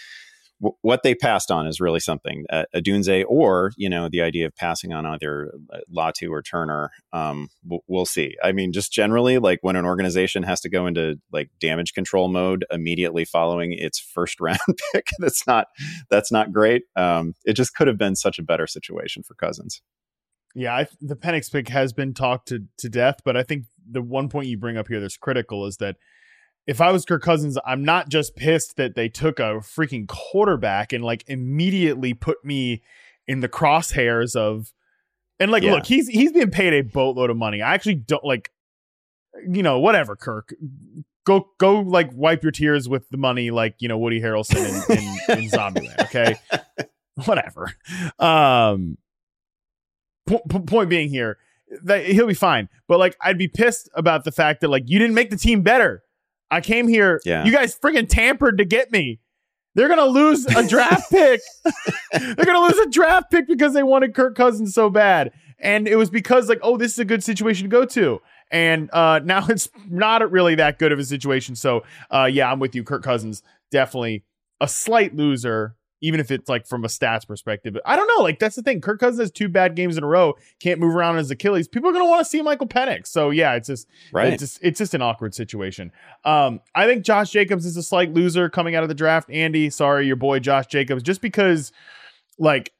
w- what they passed on is really something. Uh, Odunze, or you know the idea of passing on either Latu or Turner. Um, w- we'll see. I mean, just generally, like when an organization has to go into like damage control mode immediately following its first round pick, that's not that's not great. Um, it just could have been such a better situation for Cousins. Yeah, I, the Penix pick has been talked to to death, but I think the one point you bring up here that's critical is that if I was Kirk Cousins, I'm not just pissed that they took a freaking quarterback and like immediately put me in the crosshairs of, and like, yeah. look, he's he's being paid a boatload of money. I actually don't like, you know, whatever, Kirk. Go go like wipe your tears with the money, like you know Woody Harrelson in, in, in Zombieland. Okay, whatever. Um, po- po- point being here, that he'll be fine. But like, I'd be pissed about the fact that like you didn't make the team better. I came here. Yeah. You guys friggin' tampered to get me. They're going to lose a draft pick. They're going to lose a draft pick because they wanted Kirk Cousins so bad. And it was because like, oh, this is a good situation to go to. And uh, now it's not really that good of a situation. So uh, yeah, I'm with you. Kirk Cousins, definitely a slight loser, even if it's like from a stats perspective. I don't know. Like that's the thing. Kirk Cousins has two bad games in a row. Can't move around his Achilles. People are going to want to see Michael Penix. So yeah, it's just, right. it's just, it's just an awkward situation. Um, I think Josh Jacobs is a slight loser coming out of the draft. Andy, sorry, your boy, Josh Jacobs, just because like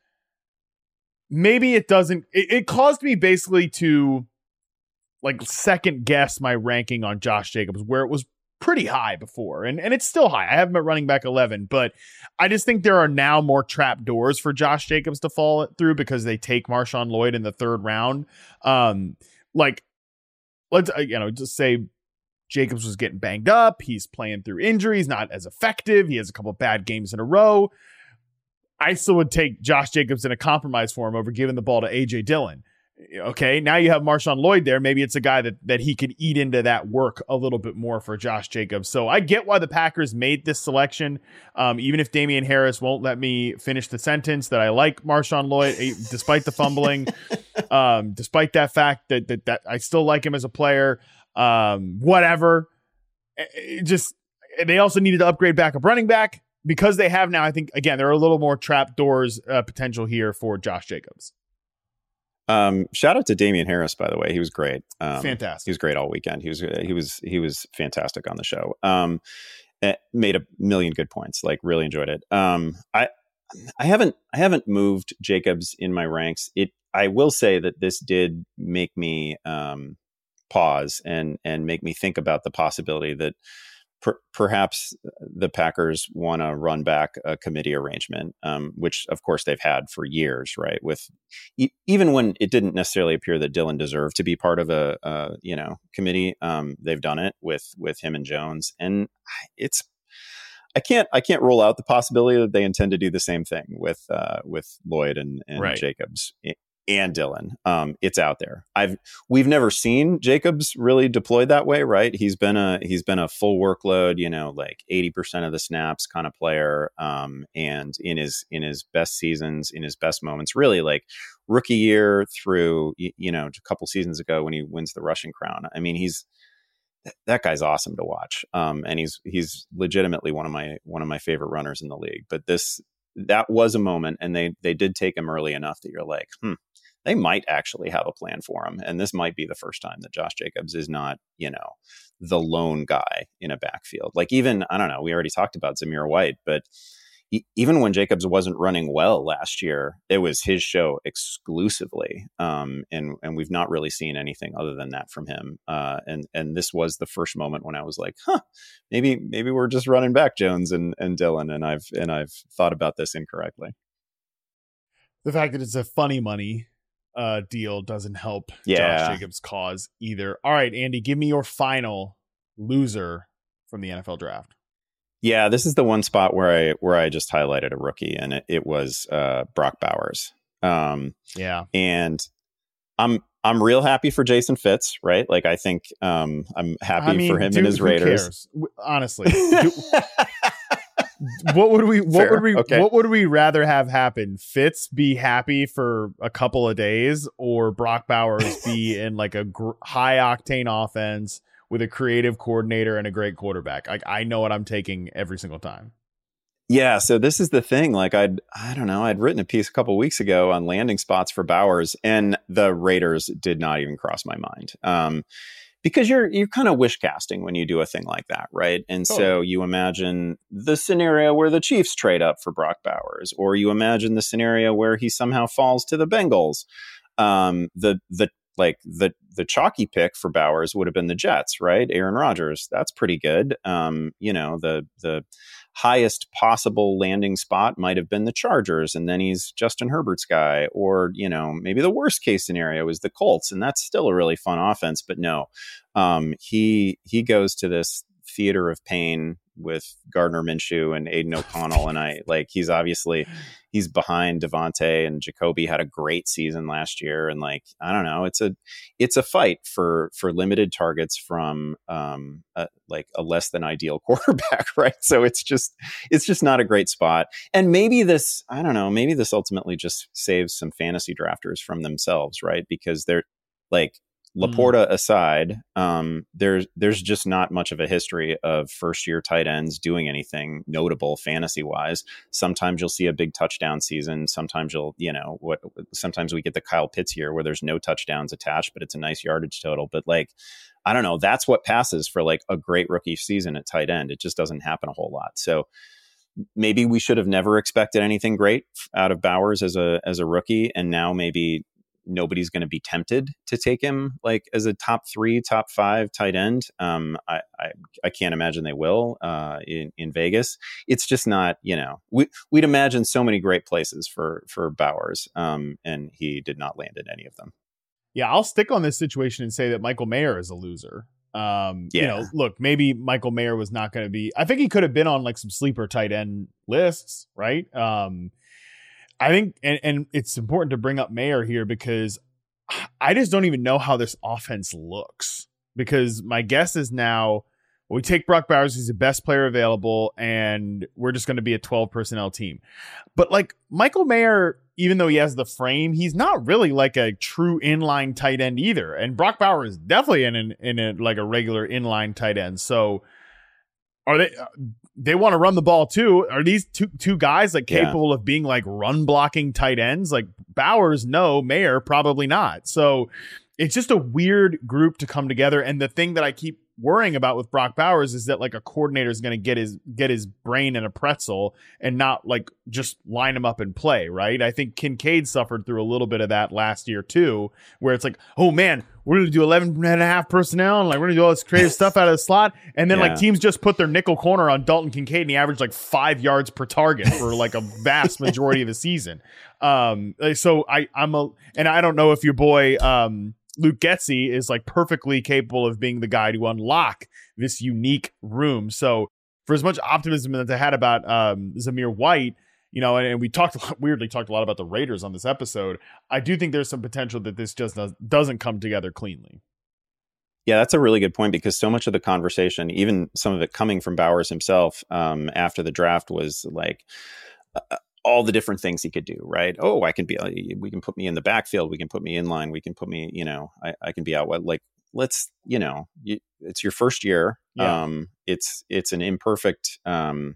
maybe it doesn't, it, it caused me basically to like second guess my ranking on Josh Jacobs where it was pretty high before, and and it's still high. I have him at running back eleven, but I just think there are now more trap doors for Josh Jacobs to fall through because they take Marshawn Lloyd in the third round. Um, like let's you know just say Jacobs was getting banged up. He's playing through injuries, not as effective. He has a couple bad games in a row. I still would take Josh Jacobs in a compromise for him over giving the ball to A J Dillon. Okay, now you have Marshawn Lloyd there. Maybe it's a guy that that he could eat into that work a little bit more for Josh Jacobs. So I get why the Packers made this selection, um, even if Damian Harris won't let me finish the sentence that I like Marshawn Lloyd, despite the fumbling, um, despite that fact that, that that I still like him as a player. Um, whatever. It just they also needed to upgrade backup running back because they have now. I think again there are a little more trap doors uh, potential here for Josh Jacobs. Um, shout out to Damian Harris, by the way. He was great. Um, fantastic. He was great all weekend. He was, he was, he was fantastic on the show. Um, made a million good points, like really enjoyed it. Um, I, I haven't, I haven't moved Jacobs in my ranks. It, I will say that this did make me, um, pause and, and make me think about the possibility that per, perhaps the Packers want to run back a committee arrangement, um, which of course they've had for years, right? With e- even when it didn't necessarily appear that Dillon deserved to be part of a, a you know committee, um, they've done it with with him and Jones, and it's I can't I can't rule out the possibility that they intend to do the same thing with uh, with Lloyd and, and right. Jacobs and Dillon. Um, it's out there. I've we've never seen Jacobs really deployed that way, right? He's been a he's been a full workload, you know, like eighty percent of the snaps kind of player. Um, and in his in his best seasons, in his best moments, really like rookie year through you, you know a couple seasons ago when he wins the rushing crown. I mean, he's that guy's awesome to watch. Um, and he's he's legitimately one of my one of my favorite runners in the league. But this that was a moment, and they they did take him early enough that you're like, hmm. they might actually have a plan for him. And this might be the first time that Josh Jacobs is not, you know, the lone guy in a backfield. Like even, I don't know, we already talked about Zamir White, but e- even when Jacobs wasn't running well last year, it was his show exclusively. Um, and, and we've not really seen anything other than that from him. Uh, and, and this was the first moment when I was like, huh, maybe, maybe we're just running back Jones and, and Dillon. And I've, and I've thought about this incorrectly. The fact that it's a funny money uh, deal doesn't help yeah. Josh Jacobs' cause either. All right, Andy, give me your final loser from the N F L draft. Yeah, this is the one spot where I where I just highlighted a rookie, and it, it was uh, Brock Bowers. Um, yeah, and I'm I'm real happy for Jason Fitz, right? Like I think um, I'm happy I mean, for him dude, and his who Raiders. Cares? Honestly. do, What would we what Fair. would we okay. what would we rather have happen? Fitz be happy for a couple of days, or Brock Bowers be in like a gr- high octane offense with a creative coordinator and a great quarterback? Like I know what I'm taking every single time. Yeah, so this is the thing. Like I'd I don't know, I'd written a piece a couple weeks ago on landing spots for Bowers, and the Raiders did not even cross my mind. Um, Because you're you're kind of wish casting when you do a thing like that, right? And totally. So you imagine the scenario where the Chiefs trade up for Brock Bowers, or you imagine the scenario where he somehow falls to the Bengals. Um, the the like the the chalky pick for Bowers would have been the Jets, right? Aaron Rodgers, that's pretty good. Um, you know, the the highest possible landing spot might have been the Chargers, and then he's Justin Herbert's guy. Or, you know, maybe the worst case scenario is the Colts, and that's still a really fun offense. But no, um, he he goes to this theater of pain with Gardner Minshew and Aiden O'Connell, and I like he's obviously he's behind Devontae, and Jacoby had a great season last year, and like I don't know, it's a it's a fight for for limited targets from um a, like a less than ideal quarterback, right? So it's just it's just not a great spot, and maybe this I don't know maybe this ultimately just saves some fantasy drafters from themselves, right? Because they're like. Laporta aside, um, there's there's just not much of a history of first year tight ends doing anything notable fantasy wise. Sometimes you'll see a big touchdown season. Sometimes you'll you know what. Sometimes we get the Kyle Pitts year where there's no touchdowns attached, but it's a nice yardage total. But like I don't know, that's what passes for like a great rookie season at tight end. It just doesn't happen a whole lot. So maybe we should have never expected anything great out of Bowers as a as a rookie, and now maybe. Nobody's going to be tempted to take him like as a top three, top five tight end. Um, I, I, I can't imagine they will uh, in, in Vegas. It's just not, you know, we, we'd imagine so many great places for, for Bowers. Um, and he did not land in any of them. Yeah. I'll stick on this situation and say that Michael Mayer is a loser. Um, yeah. You know, look, maybe Michael Mayer was not going to be, I think he could have been on like some sleeper tight end lists, right? Um, I think, and, and it's important to bring up Mayer here because I just don't even know how this offense looks. Because my guess is now we take Brock Bowers, he's the best player available, and we're just going to be a twelve personnel team. But like Michael Mayer, even though he has the frame, he's not really like a true inline tight end either. And Brock Bowers is definitely in an, in a like a regular inline tight end. So are they? They want to run the ball too. Are these two two guys like capable yeah. of being like run blocking tight ends? Like Bowers, no. Mayer, probably not. So it's just a weird group to come together. And the thing that I keep worrying about with Brock Bowers is that like a coordinator is going to get his get his brain in a pretzel and not like just line him up and play, right? I think Kincaid suffered through a little bit of that last year too, where it's like, oh man, we're going to do eleven and a half personnel and like we're going to do all this creative stuff out of the slot. And then yeah. like teams just put their nickel corner on Dalton Kincaid and he averaged like five yards per target for like a vast majority of the season. Um, so I I'm a, and I don't know if your boy, um, Luke Getsy is like perfectly capable of being the guy to unlock this unique room. So for as much optimism that I had about um, Zamir White, you know, and, and we talked a lot, weirdly talked a lot about the Raiders on this episode. I do think there's some potential that this just does, doesn't come together cleanly. Yeah, that's a really good point because so much of the conversation, even some of it coming from Bowers himself um, after the draft was like, uh, all the different things he could do, right? Oh, I can be, we can put me in the backfield. We can put me in line. We can put me, you know, I, I can be out. Like, let's, you know, you, it's your first year. Yeah. Um, it's, it's an imperfect um,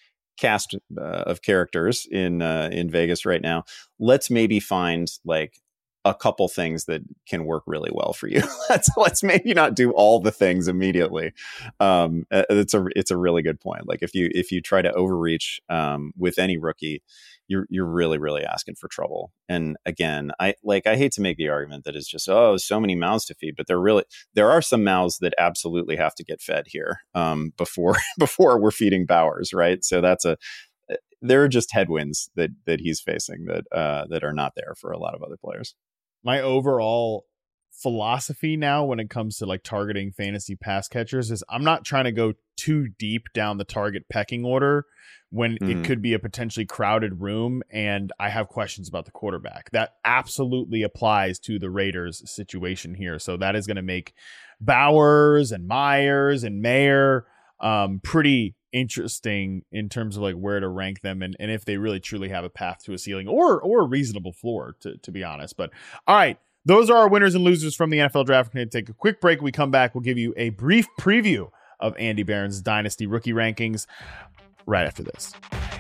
cast uh, of characters in, uh, in Vegas right now. Let's maybe find like a couple things that can work really well for you. let's let's maybe not do all the things immediately. Um, it's a it's a really good point. Like if you if you try to overreach um, with any rookie, you're you're really really asking for trouble. And again, I like I hate to make the argument that it's just oh so many mouths to feed, but there really there are some mouths that absolutely have to get fed here um, before before we're feeding Bowers, right? So that's a there are just headwinds that that he's facing that uh, that are not there for a lot of other players. My overall philosophy now when it comes to like targeting fantasy pass catchers is I'm not trying to go too deep down the target pecking order when mm. it could be a potentially crowded room and I have questions about the quarterback. That absolutely applies to the Raiders situation here. So that is going to make Bowers and Myers and Mayer um, pretty interesting in terms of like where to rank them and, and if they really truly have a path to a ceiling or or a reasonable floor, to, to be honest. But all right, those are our winners and losers from the N F L draft. We're going to take a quick break. When we come back, we'll give you a brief preview of Andy Barron's Dynasty rookie rankings right after this.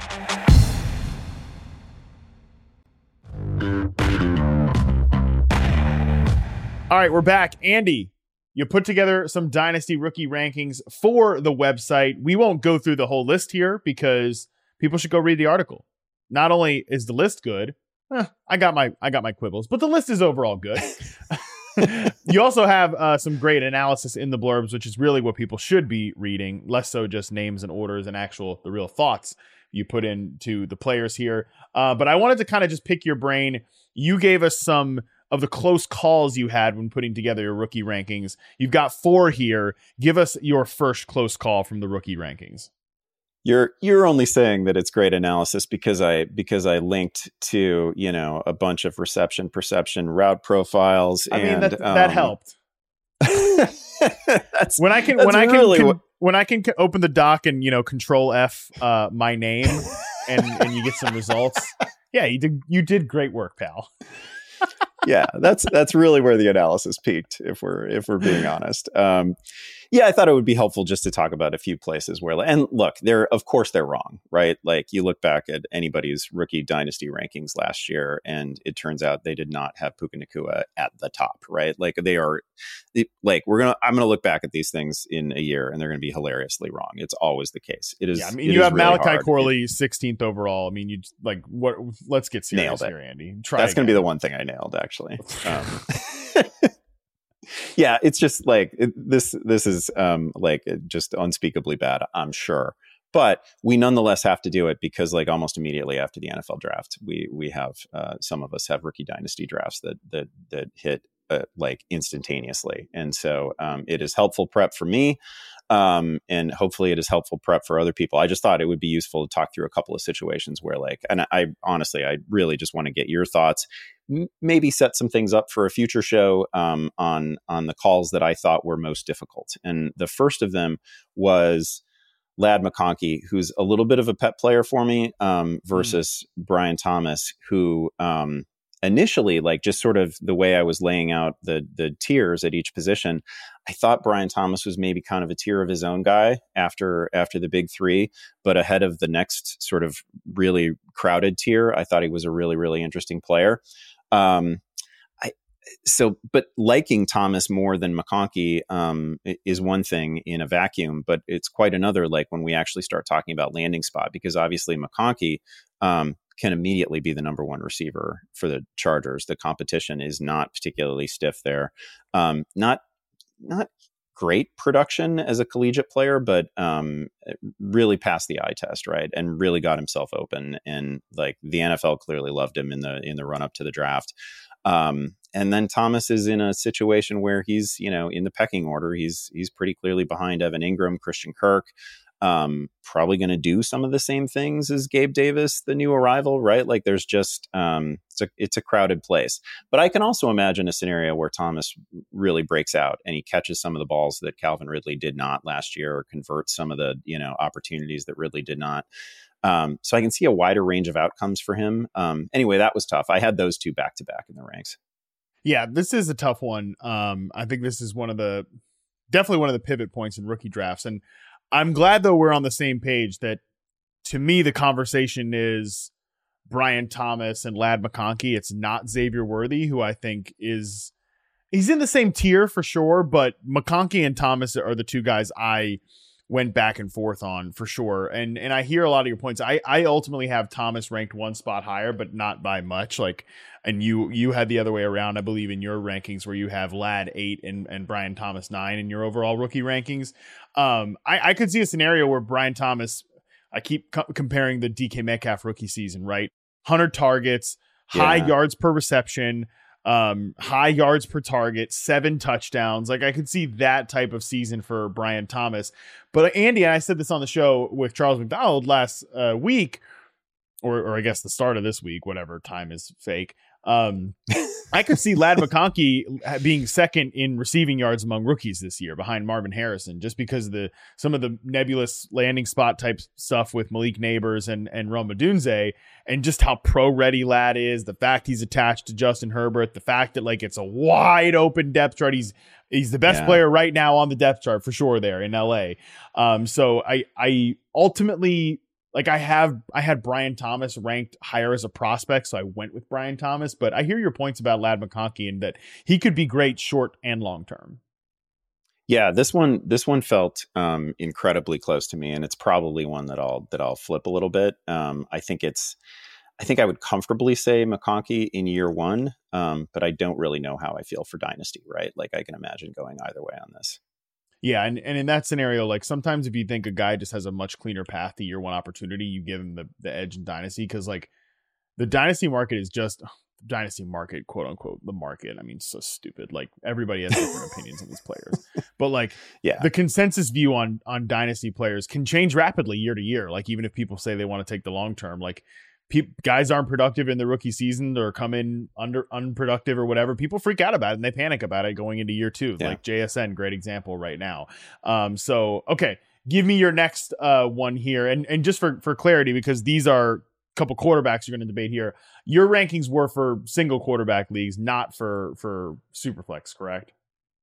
All right, we're back. Andy, you put together some Dynasty rookie rankings for the website. We won't go through the whole list here because people should go read the article. Not only is the list good, eh, I got my I got my quibbles, but the list is overall good. You also have uh, some great analysis in the blurbs, which is really what people should be reading, less so just names and orders and actual the real thoughts you put into the players here. Uh, but I wanted to kind of just pick your brain. You gave us some of the close calls you had when putting together your rookie rankings. You've got four here. Give us your first close call from the rookie rankings. You're you're only saying that it's great analysis because I because I linked to, you know, a bunch of reception, perception, route profiles. I and, mean that um, that helped. that's, when I can when I can, really can what... when I can open the doc and, you know, control F uh, my name and and you get some results. Yeah, you did you did great work, pal. Yeah, that's that's really where the analysis peaked, if we're if we're being honest. Um, yeah, I thought it would be helpful just to talk about a few places where, and look, they're of course they're wrong, right? Like you look back at anybody's rookie dynasty rankings last year, and it turns out they did not have Puka Nacua at the top, right? Like they are, like we're gonna, I'm gonna look back at these things in a year, and they're gonna be hilariously wrong. It's always the case. It is. Yeah, I mean, you have really Malachi Corley sixteenth overall. I mean, you like what? Let's get serious here, Andy. Try. That's again. Gonna be the one thing I nailed, actually. Um, yeah, it's just like it, this. This is um, like just unspeakably bad, I'm sure. But we nonetheless have to do it because, like, almost immediately after the N F L draft, we we have uh, some of us have rookie dynasty drafts that that that hit uh, like instantaneously, and so um, it is helpful prep for me. Um, and hopefully it is helpful prep for other people. I just thought it would be useful to talk through a couple of situations where like, and I honestly, I really just want to get your thoughts, M- maybe set some things up for a future show um, on, on the calls that I thought were most difficult. And the first of them was Ladd McConkey, who's a little bit of a pet player for me um, versus mm. Brian Thomas, who um, initially, like just sort of the way I was laying out the the tiers at each position, I thought Brian Thomas was maybe kind of a tier of his own guy after after the big three, but ahead of the next sort of really crowded tier. I thought he was a really, really interesting player. Um, I so, but liking Thomas more than McConkey um, is one thing in a vacuum, but it's quite another like when we actually start talking about landing spot, because obviously McConkey um, can immediately be the number one receiver for the Chargers. The competition is not particularly stiff there. Um, not not great production as a collegiate player, but um, really passed the eye test, right? And really got himself open. And like the N F L clearly loved him in the in the run up to the draft. Um, and then Thomas is in a situation where he's, you know, in the pecking order. He's he's pretty clearly behind Evan Ingram, Christian Kirk. Um, probably going to do some of the same things as Gabe Davis, the new arrival, right? Like there's just, um, it's a, it's a crowded place, but I can also imagine a scenario where Thomas really breaks out and he catches some of the balls that Calvin Ridley did not last year, or converts some of the, you know, opportunities that Ridley did not. Um, so I can see a wider range of outcomes for him. Um, anyway, that was tough. I had those two back to back in the ranks. Yeah, this is a tough one. Um, I think this is one of the, definitely one of the pivot points in rookie drafts. And I'm glad, though, we're on the same page that, to me, the conversation is Brian Thomas and Ladd McConkey. It's not Xavier Worthy, who I think is he's in the same tier for sure, but McConkey and Thomas are the two guys I went back and forth on for sure. And and I hear a lot of your points. I, I ultimately have Thomas ranked one spot higher, but not by much. Like, and you you had the other way around, I believe, in your rankings where you have Ladd eight and, and Brian Thomas nine in your overall rookie rankings. Um, I, I could see a scenario where Brian Thomas, I keep co- comparing the D K Metcalf rookie season, right? one hundred targets, high Yeah. yards per reception, um high yards per target, seven touchdowns. Like I could see that type of season for Brian Thomas. But Andy, and I said this on the show with Charles McDonald last uh, week, or or I guess the start of this week, whatever, time is fake. Um, I could see Ladd McConkey being second in receiving yards among rookies this year behind Marvin Harrison, just because of the some of the nebulous landing spot type stuff with Malik Neighbors and, and Rome Odunze, and just how pro ready Ladd is, the fact he's attached to Justin Herbert, the fact that like it's a wide open depth chart. He's he's the best Yeah. player right now on the depth chart for sure there in L A. Um, so I I ultimately Like I have, I had Brian Thomas ranked higher as a prospect, so I went with Brian Thomas. But I hear your points about Ladd McConkey and that he could be great short and long term. Yeah, this one this one felt um, incredibly close to me, and it's probably one that I'll that I'll flip a little bit. Um, I think it's, I think I would comfortably say McConkey in year one, um, but I don't really know how I feel for Dynasty. Right, like I can imagine going either way on this. Yeah, and, and in that scenario, like sometimes if you think a guy just has a much cleaner path to year one opportunity, you give him the, the edge in Dynasty, because like the Dynasty market is just Dynasty market, quote unquote, the market. I mean, so stupid. Like everybody has different opinions on these players, but like Yeah, the consensus view on on Dynasty players can change rapidly year to year. Like even if people say they want to take the long term, like pe- guys aren't productive in the rookie season or come in under unproductive or whatever, people freak out about it and they panic about it going into year two. Yeah. Like J S N, great example right now. Um, so, okay, give me your next uh, one here. And, and just for, for clarity, because these are a couple quarterbacks you're going to debate here. Your rankings were for single quarterback leagues, not for, for Superflex, correct?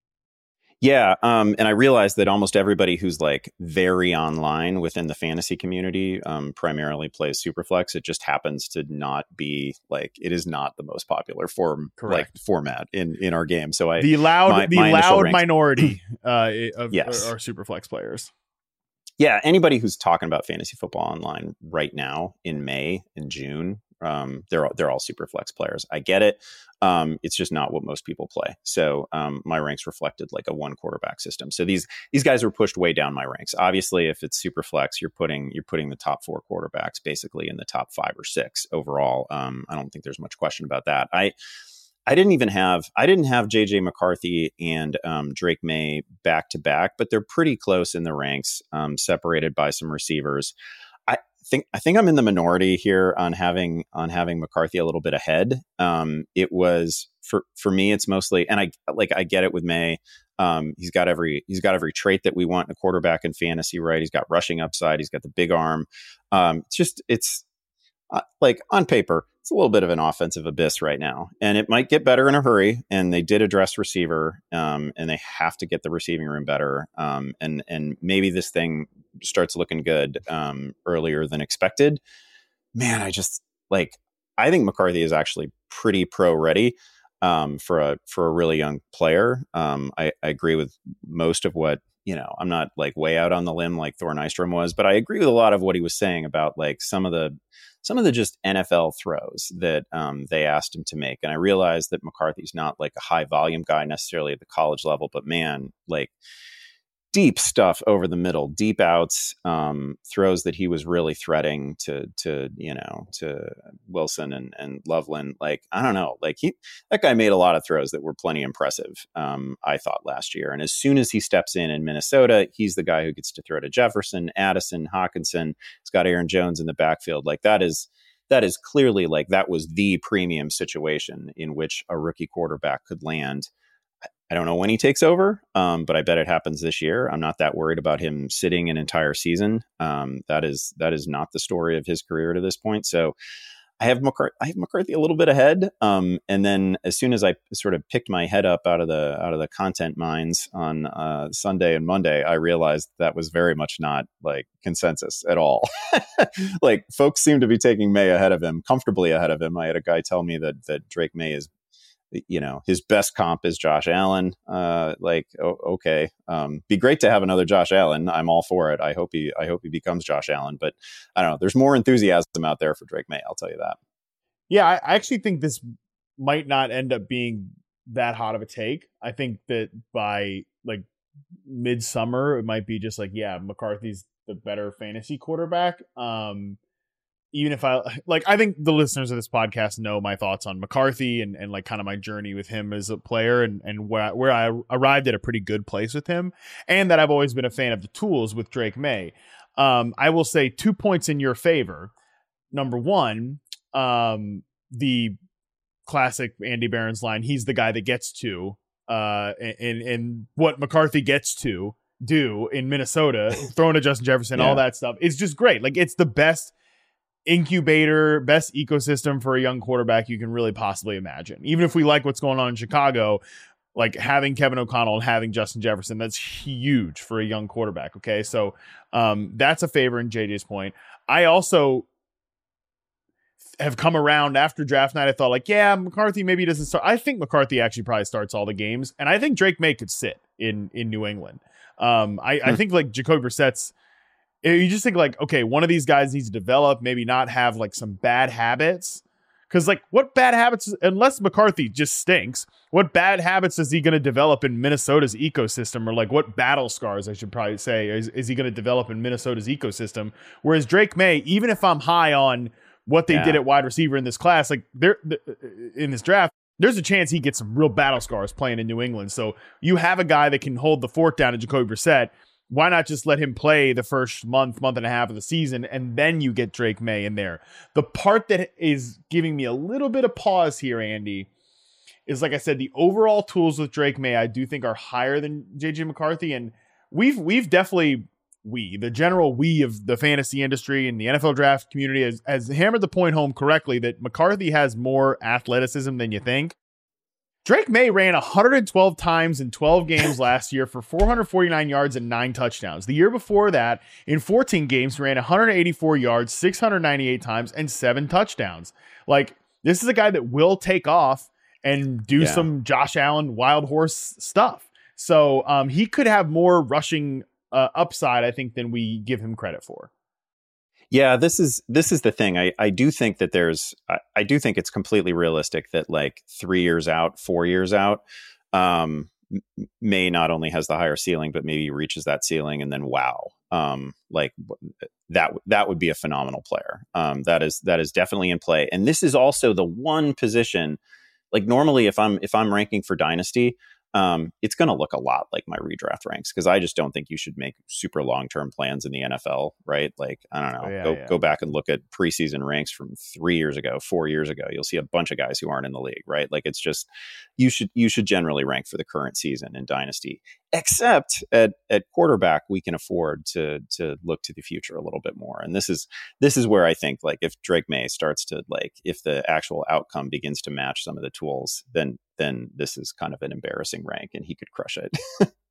Yeah, um, and I realized that almost everybody who's like very online within the fantasy community um, primarily plays Superflex. It just happens to not be like, it is not the most popular form Correct. like format in in our game. So I the loud my, the my loud ranks- minority uh, of Yes. are, are Superflex players. Yeah, anybody who's talking about fantasy football online right now in May and June, um, they're all, they're all Superflex players. I get it. Um, it's just not what most people play. So um, my ranks reflected like a one quarterback system. So these these guys were pushed way down my ranks. Obviously, if it's Superflex, you're putting you're putting the top four quarterbacks basically in the top five or six overall. Um, I don't think there's much question about that. I. I didn't even have I didn't have J J McCarthy and um, Drake May back to back, but they're pretty close in the ranks, um, separated by some receivers. I think I think I'm in the minority here on having on having McCarthy a little bit ahead. Um, it was for for me, it's mostly, and I like I get it with May. Um, he's got every he's got every trait that we want in a quarterback in fantasy, right? He's got rushing upside, he's got the big arm. Um, it's just it's. Uh, like on paper, it's a little bit of an offensive abyss right now, and it might get better in a hurry. And they did address receiver, um, and they have to get the receiving room better. Um, and and maybe this thing starts looking good um, earlier than expected. Man, I just like I think McCarthy is actually pretty pro ready um, for a for a really young player. Um, I, I agree with most of what. You know, I'm not like way out on the limb like Thor Nystrom was, but I agree with a lot of what he was saying about like some of the some of the just N F L throws that um, they asked him to make. And I realized that McCarthy's not like a high volume guy necessarily at the college level, but man, like deep stuff over the middle, deep outs, um, throws that he was really threading to, to, you know, to Wilson and, and Loveland. Like, I don't know, like he, that guy made a lot of throws that were plenty impressive. Um, I thought last year. And as soon as he steps in in Minnesota, he's the guy who gets to throw to Jefferson, Addison, Hawkinson. It's got Aaron Jones in the backfield. Like that is, that is clearly like, that was the premium situation in which a rookie quarterback could land. I don't know when he takes over, um, but I bet it happens this year. I'm not that worried about him sitting an entire season. Um, that is that is not the story of his career to this point. So I have McCarthy, I have McCarthy a little bit ahead. Um, and then as soon as I sort of picked my head up out of the out of the content mines on uh, Sunday and Monday, I realized that was very much not like consensus at all. Like folks seem to be taking May ahead of him, comfortably ahead of him. I had a guy tell me that that Drake May is, you know, his best comp is Josh Allen. Uh, like, oh, okay, um, be great to have another Josh Allen. I'm all for it. I hope he, I hope he becomes Josh Allen. But I don't know. There's more enthusiasm out there for Drake May. I'll tell you that. Yeah, I, I actually think this might not end up being that hot of a take. I think that by like midsummer, it might be just like, yeah, McCarthy's the better fantasy quarterback. Um, Even if I like, I think the listeners of this podcast know my thoughts on McCarthy and, and like kind of my journey with him as a player and, and where, I, where I arrived at a pretty good place with him, and that I've always been a fan of the tools with Drake May. Um, I will say two points in your favor. Number one, um, the classic Andy Barron's line, he's the guy that gets to, uh, and, and what McCarthy gets to do in Minnesota, throwing to Justin Jefferson, yeah. all that stuff. It's just great. Like, it's the best incubator, best ecosystem for a young quarterback you can really possibly imagine. Even if we like what's going on in Chicago, like having Kevin O'Connell and having Justin Jefferson, that's huge for a young quarterback. Okay. So um, that's a favor in J J's point. I also have come around after draft night. I thought like, yeah, McCarthy maybe doesn't start. I think McCarthy actually probably starts all the games. And I think Drake May could sit in, in New England. Um, I, hmm. I think like Jacoby Brissett's, you just think like, okay, one of these guys needs to develop, maybe not have like some bad habits. Because like what bad habits, unless McCarthy just stinks, what bad habits is he going to develop in Minnesota's ecosystem? Or like what battle scars, I should probably say, is, is he going to develop in Minnesota's ecosystem? Whereas Drake May, even if I'm high on what they yeah. did at wide receiver in this class, like they're in this draft, there's a chance he gets some real battle scars playing in New England. So you have a guy that can hold the fort down in Jacoby Brissett. Why not just let him play the first month, month and a half of the season, and then you get Drake May in there? The part that is giving me a little bit of pause here, Andy, is like I said, the overall tools with Drake May, I do think are higher than J J McCarthy. And we've we've definitely, we, the general we of the fantasy industry and the N F L draft community has, has hammered the point home correctly that McCarthy has more athleticism than you think. Drake May ran one hundred twelve times in twelve games last year for four hundred forty-nine yards and nine touchdowns. The year before that, in fourteen games, he ran one hundred eighty-four yards, six hundred ninety-eight times, and seven touchdowns. Like, this is a guy that will take off and do yeah. some Josh Allen wild horse stuff. So um, he could have more rushing uh, upside, I think, than we give him credit for. Yeah, this is this is the thing. I, I do think that there's I, I do think it's completely realistic that like three years out, four years out, um, May not only has the higher ceiling, but maybe reaches that ceiling and then wow, um, like that that would be a phenomenal player. Um, that is that is definitely in play. And this is also the one position. Like normally, if I'm if I'm ranking for Dynasty, um, it's going to look a lot like my redraft ranks because I just don't think you should make super long-term plans in the N F L, right? Like, I don't know, oh, yeah, go yeah. go back and look at preseason ranks from three years ago, four years ago. You'll see a bunch of guys who aren't in the league, right? Like, it's just, you should you should generally rank for the current season in Dynasty. Except at at quarterback, we can afford to to look to the future a little bit more. And this is this is where I think, like, if Drake May starts to, like, if the actual outcome begins to match some of the tools, then then this is kind of an embarrassing rank and he could crush it.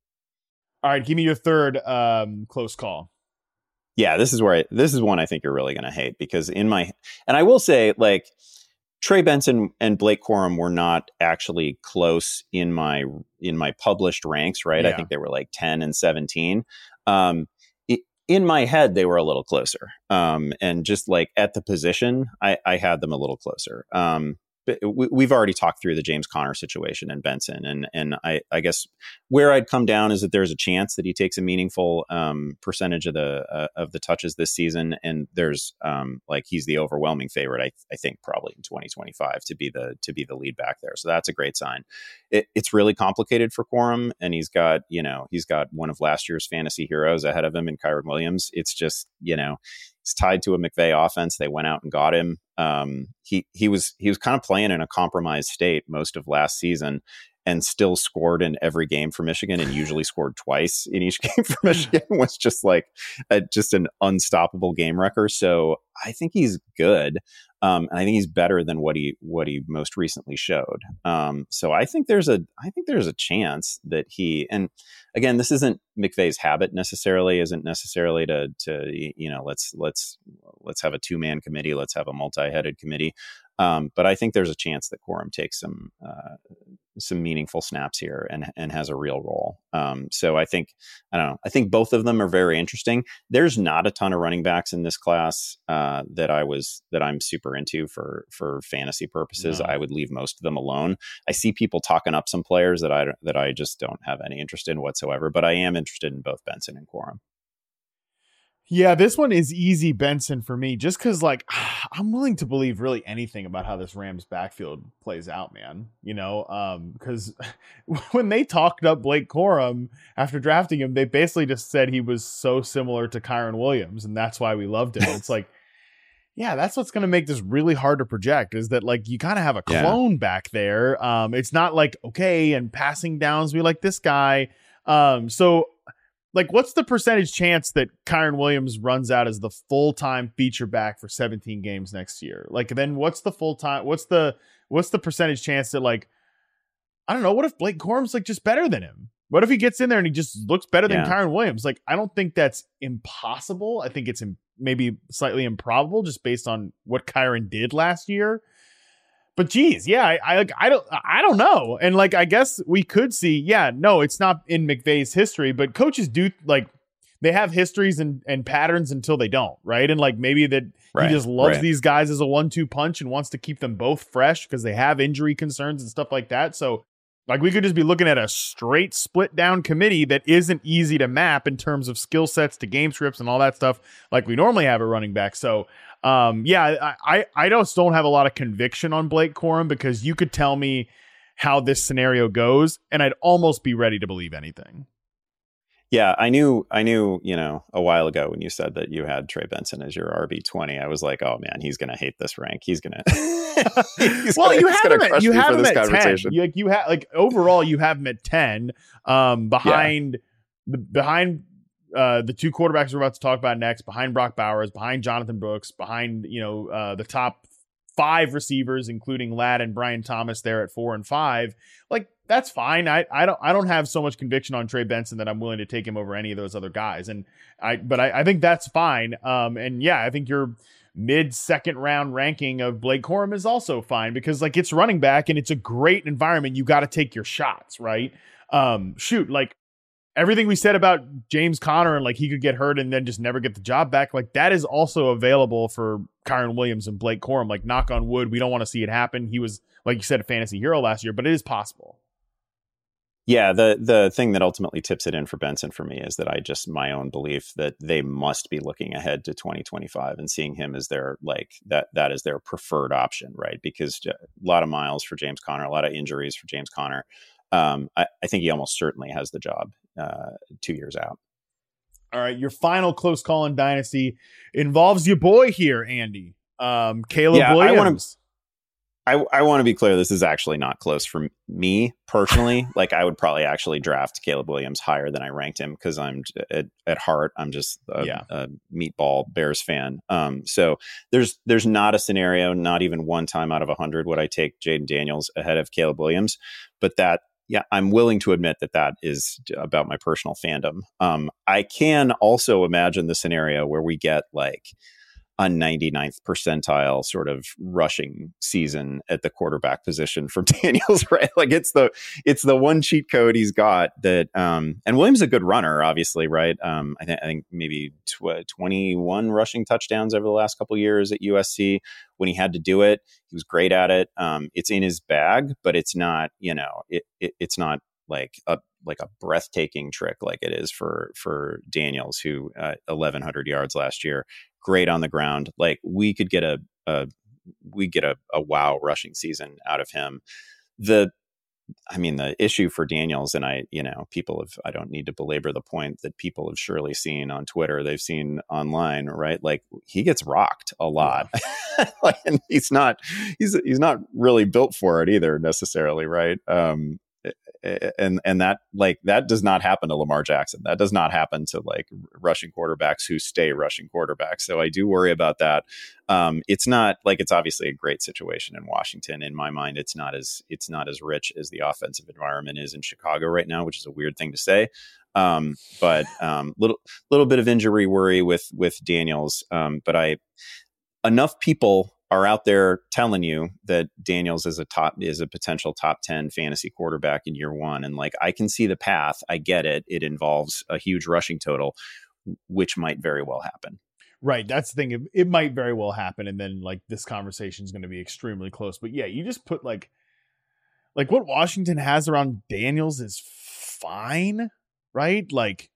All right, give me your third um, close call. Yeah, this is where I, this is one I think you're really going to hate because in my, and I will say, like, Trey Benson and Blake Corum were not actually close in my in my published ranks, right? Yeah. I think they were like ten and seventeen. Um, it, in my head, they were a little closer. Um, and just like at the position, I, I had them a little closer. Um, but we, we've already talked through the James Conner situation and Benson, and and I, I guess where I'd come down is that there's a chance that he takes a meaningful um, percentage of the uh, of the touches this season, and there's um, like he's the overwhelming favorite. I, I think probably in twenty twenty-five to be the to be the lead back there. So that's a great sign. It, it's really complicated for Corum, and he's got you know he's got one of last year's fantasy heroes ahead of him in Kyren Williams. It's just you know. He's tied to a McVay offense. They went out and got him. Um, he he was he was kind of playing in a compromised state most of last season, and still scored in every game for Michigan, and usually scored twice in each game for Michigan, was just like a, just an unstoppable game wrecker. So I think he's good. Um, and I think he's better than what he what he most recently showed. Um, so I think there's a I think there's a chance that he, and again, this isn't McVay's habit necessarily, isn't necessarily to to you know let's let's let's have a two man committee, let's have a multi headed committee. Um, but I think there's a chance that Corum takes some uh, some meaningful snaps here and and has a real role. Um, so I think I don't know. I think both of them are very interesting. There's not a ton of running backs in this class uh, that I was that I'm super into for for fantasy purposes. No. I would leave most of them alone. I see people talking up some players that I that I just don't have any interest in whatsoever. But I am interested in both Benson and Corum. Yeah, this one is easy Benson for me, just because, like, I'm willing to believe really anything about how this Rams backfield plays out, man. You know, um, because when they talked up Blake Corum after drafting him, they basically just said he was so similar to Kyren Williams, and that's why we loved him. It's like, yeah, that's what's going to make this really hard to project, is that, like, you kind of have a clone yeah. back there. Um, it's not like, okay, and passing downs, we like this guy. Um, so... Like, what's the percentage chance that Kyren Williams runs out as the full-time feature back for seventeen games next year? Like, then what's the full-time, what's the, what's the percentage chance that, like, I don't know, what if Blake Corum's like just better than him? What if he gets in there and he just looks better than yeah. Kyren Williams? Like, I don't think that's impossible. I think it's im- maybe slightly improbable just based on what Kyren did last year. But geez, yeah, I, I like I don't I don't know. And like I guess we could see, yeah, no, it's not in McVay's history, but coaches do, like, they have histories and, and patterns until they don't, right? And like maybe that right, he just loves right. these guys as a one two punch and wants to keep them both fresh because they have injury concerns and stuff like that. So like we could just be looking at a straight split down committee that isn't easy to map in terms of skill sets to game scripts and all that stuff like we normally have a running back. So Um, yeah, I, I just don't have a lot of conviction on Blake Corum because you could tell me how this scenario goes and I'd almost be ready to believe anything. Yeah, I knew, I knew, you know, a while ago when you said that you had Trey Benson as your R B twenty, I was like, oh man, he's going to hate this rank. He's going to, well, gonna, you have him at, you have him at ten. You, like you have like overall, you have him at ten, um, behind, yeah. behind, Uh, the two quarterbacks we're about to talk about next, behind Brock Bowers, behind Jonathan Brooks, behind, you know, uh, the top five receivers, including Ladd and Brian Thomas there at four and five. Like, that's fine. I, I don't I don't have so much conviction on Trey Benson that I'm willing to take him over any of those other guys. And I but I, I think that's fine. Um, and yeah, I think your mid second round ranking of Blake Corum is also fine because like it's running back and it's a great environment. You got to take your shots, right? Um, shoot, like. Everything we said about James Conner and like he could get hurt and then just never get the job back, like that is also available for Kyren Williams and Blake Corum. Like, knock on wood, we don't want to see it happen. He was, like you said, a fantasy hero last year, but it is possible. Yeah, the the thing that ultimately tips it in for Benson for me is that I just my own belief that they must be looking ahead to twenty twenty-five and seeing him as their like that that is their preferred option, right? Because a lot of miles for James Conner, a lot of injuries for James Conner. Um, I, I think he almost certainly has the job uh, two years out. All right. Your final close call in Dynasty involves your boy here, Andy. Um, Caleb yeah, Williams. I want to I, I want to be clear. This is actually not close for me personally. Like I would probably actually draft Caleb Williams higher than I ranked him because I'm at, at heart, I'm just a, yeah. a meatball Bears fan. Um, so there's there's not a scenario, not even one time out of a hundred would I take Jaden Daniels ahead of Caleb Williams. But that Yeah, I'm willing to admit that that is about my personal fandom. Um, I can also imagine the scenario where we get like a ninety-ninth percentile sort of rushing season at the quarterback position for Daniels, right? Like it's the it's the one cheat code he's got that. Um, and Williams is a good runner, obviously, right? Um, I think I think maybe tw- twenty-one rushing touchdowns over the last couple of years at U S C. When he had to do it, he was great at it. Um, it's in his bag, but it's not, you know, it, it it's not like a like a breathtaking trick like it is for for Daniels, who uh, eleven hundred yards last year, great on the ground. Like we could get a, a we get a, a wow rushing season out of him. The I mean, the issue for Daniels, and I, you know, people have, I don't need to belabor the point that people have surely seen on Twitter, they've seen online, right? Like he gets rocked a lot. Yeah. Like, and he's not, he's, he's not really built for it either necessarily. Right. Um, and and that like that does not happen to Lamar Jackson. That does not happen to like rushing quarterbacks who stay rushing quarterbacks. So I do worry about that. Um, it's not like it's obviously a great situation in Washington. In my mind, it's not as it's not as rich as the offensive environment is in Chicago right now, which is a weird thing to say. Um, but um, little little bit of injury worry with with Daniels. Um, but I enough people are out there telling you that Daniels is a top is a potential top ten fantasy quarterback in year one. And like, I can see the path. I get it. It involves a huge rushing total, which might very well happen. Right. That's the thing. It, it might very well happen. And then like this conversation is going to be extremely close, but yeah, you just put like, like what Washington has around Daniels is fine. Right. Like,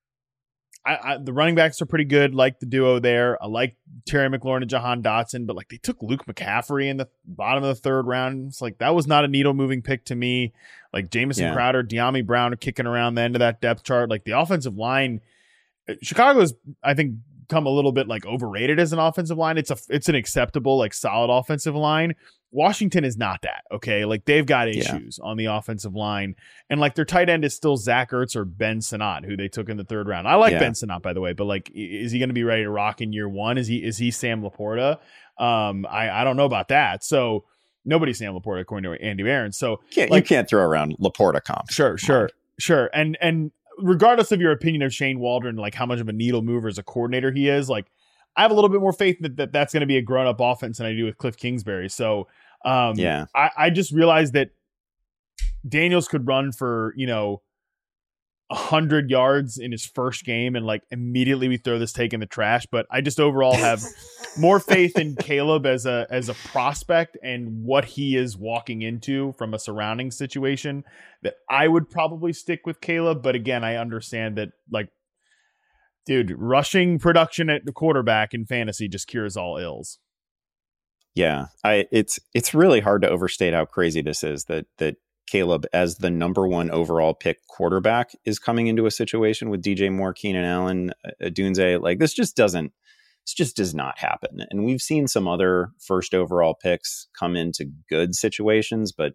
I, I, the running backs are pretty good, like the duo there. I like Terry McLaurin and Jahan Dotson, but like they took Luke McCaffrey in the bottom of the third round. It's like that was not a needle moving pick to me. Like Jamison yeah. Crowder, De'Ami Brown are kicking around the end of that depth chart. Like the offensive line, Chicago's I think come a little bit like overrated as an offensive line. It's a it's an acceptable like solid offensive line. Washington is not that, okay? Like they've got issues yeah. on the offensive line, and like their tight end is still Zach Ertz or Ben Sinnott, who they took in the third round. I like yeah. Ben Sinnott, by the way, but like, is he going to be ready to rock in year one? Is he is he Sam Laporta? Um, I I don't know about that. So nobody's Sam Laporta according to Andy Behrens. So can't, like, you can't throw around Laporta comps. Sure, sure, on. sure, and and regardless of your opinion of Shane Waldron, like how much of a needle mover as a coordinator he is, like I have a little bit more faith that, that that's going to be a grown up offense than I do with Cliff Kingsbury. So. Um, yeah, I, I just realized that Daniels could run for, you know, a hundred yards in his first game. And like immediately we throw this take in the trash, but I just overall have more faith in Caleb as a, as a prospect and what he is walking into from a surrounding situation that I would probably stick with Caleb. But again, I understand that like, dude, rushing production at the quarterback in fantasy just cures all ills. Yeah, I it's it's really hard to overstate how crazy this is that that Caleb, as the number one overall pick quarterback, is coming into a situation with D J Moore, Keenan Allen, Odunze. Like this just doesn't this just does not happen. And we've seen some other first overall picks come into good situations, but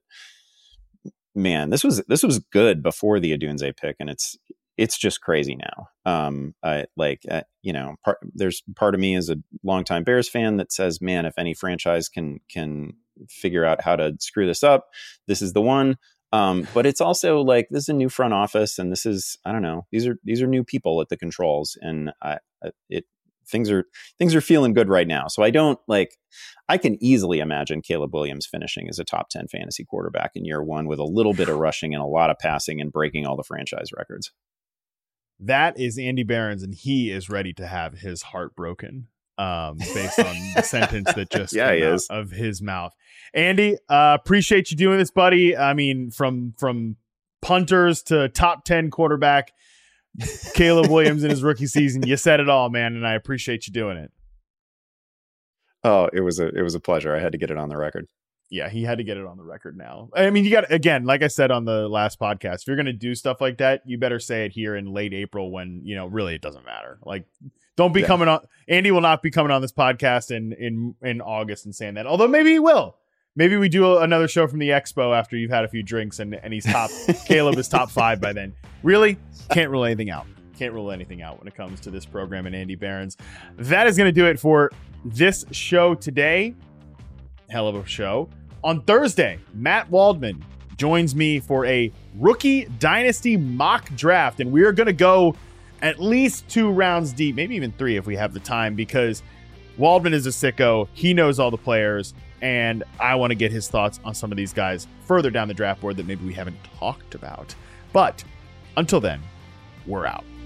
man, this was this was good before the Odunze pick, and it's it's just crazy now. Um, I like, uh, you know, part, there's part of me as a longtime Bears fan that says, man, if any franchise can, can figure out how to screw this up, this is the one. Um, but it's also like, this is a new front office, and this is, I don't know, these are, these are new people at the controls, and I, it, things are, things are feeling good right now. So I don't like, I can easily imagine Caleb Williams finishing as a top ten fantasy quarterback in year one with a little bit of rushing and a lot of passing and breaking all the franchise records. That is Andy Behrens, and he is ready to have his heart broken um, based on the sentence that just yeah, came he out is. of his mouth. Andy, uh, appreciate you doing this, buddy. I mean, from from punters to top ten quarterback, Caleb Williams in his rookie season, you said it all, man, and I appreciate you doing it. Oh, it was a it was a pleasure. I had to get it on the record. Yeah, he had to get it on the record now. I mean, you got, again, like I said on the last podcast, if you're going to do stuff like that, you better say it here in late April when, you know, really it doesn't matter. Like, don't be yeah. coming on. Andy will not be coming on this podcast in, in, in August and saying that, although maybe he will. Maybe we do another show from the expo after you've had a few drinks and, and he's top, Caleb is top five by then. Really? Can't rule anything out. Can't rule anything out when it comes to this program and Andy Behrens. That is going to do it for this show today. Hell of a show. On Thursday, Matt Waldman joins me for a rookie dynasty mock draft, and we are going to go at least two rounds deep, maybe even three if we have the time, because Waldman is a sicko. He knows all the players, and I want to get his thoughts on some of these guys further down the draft board that maybe we haven't talked about. But until then, we're out.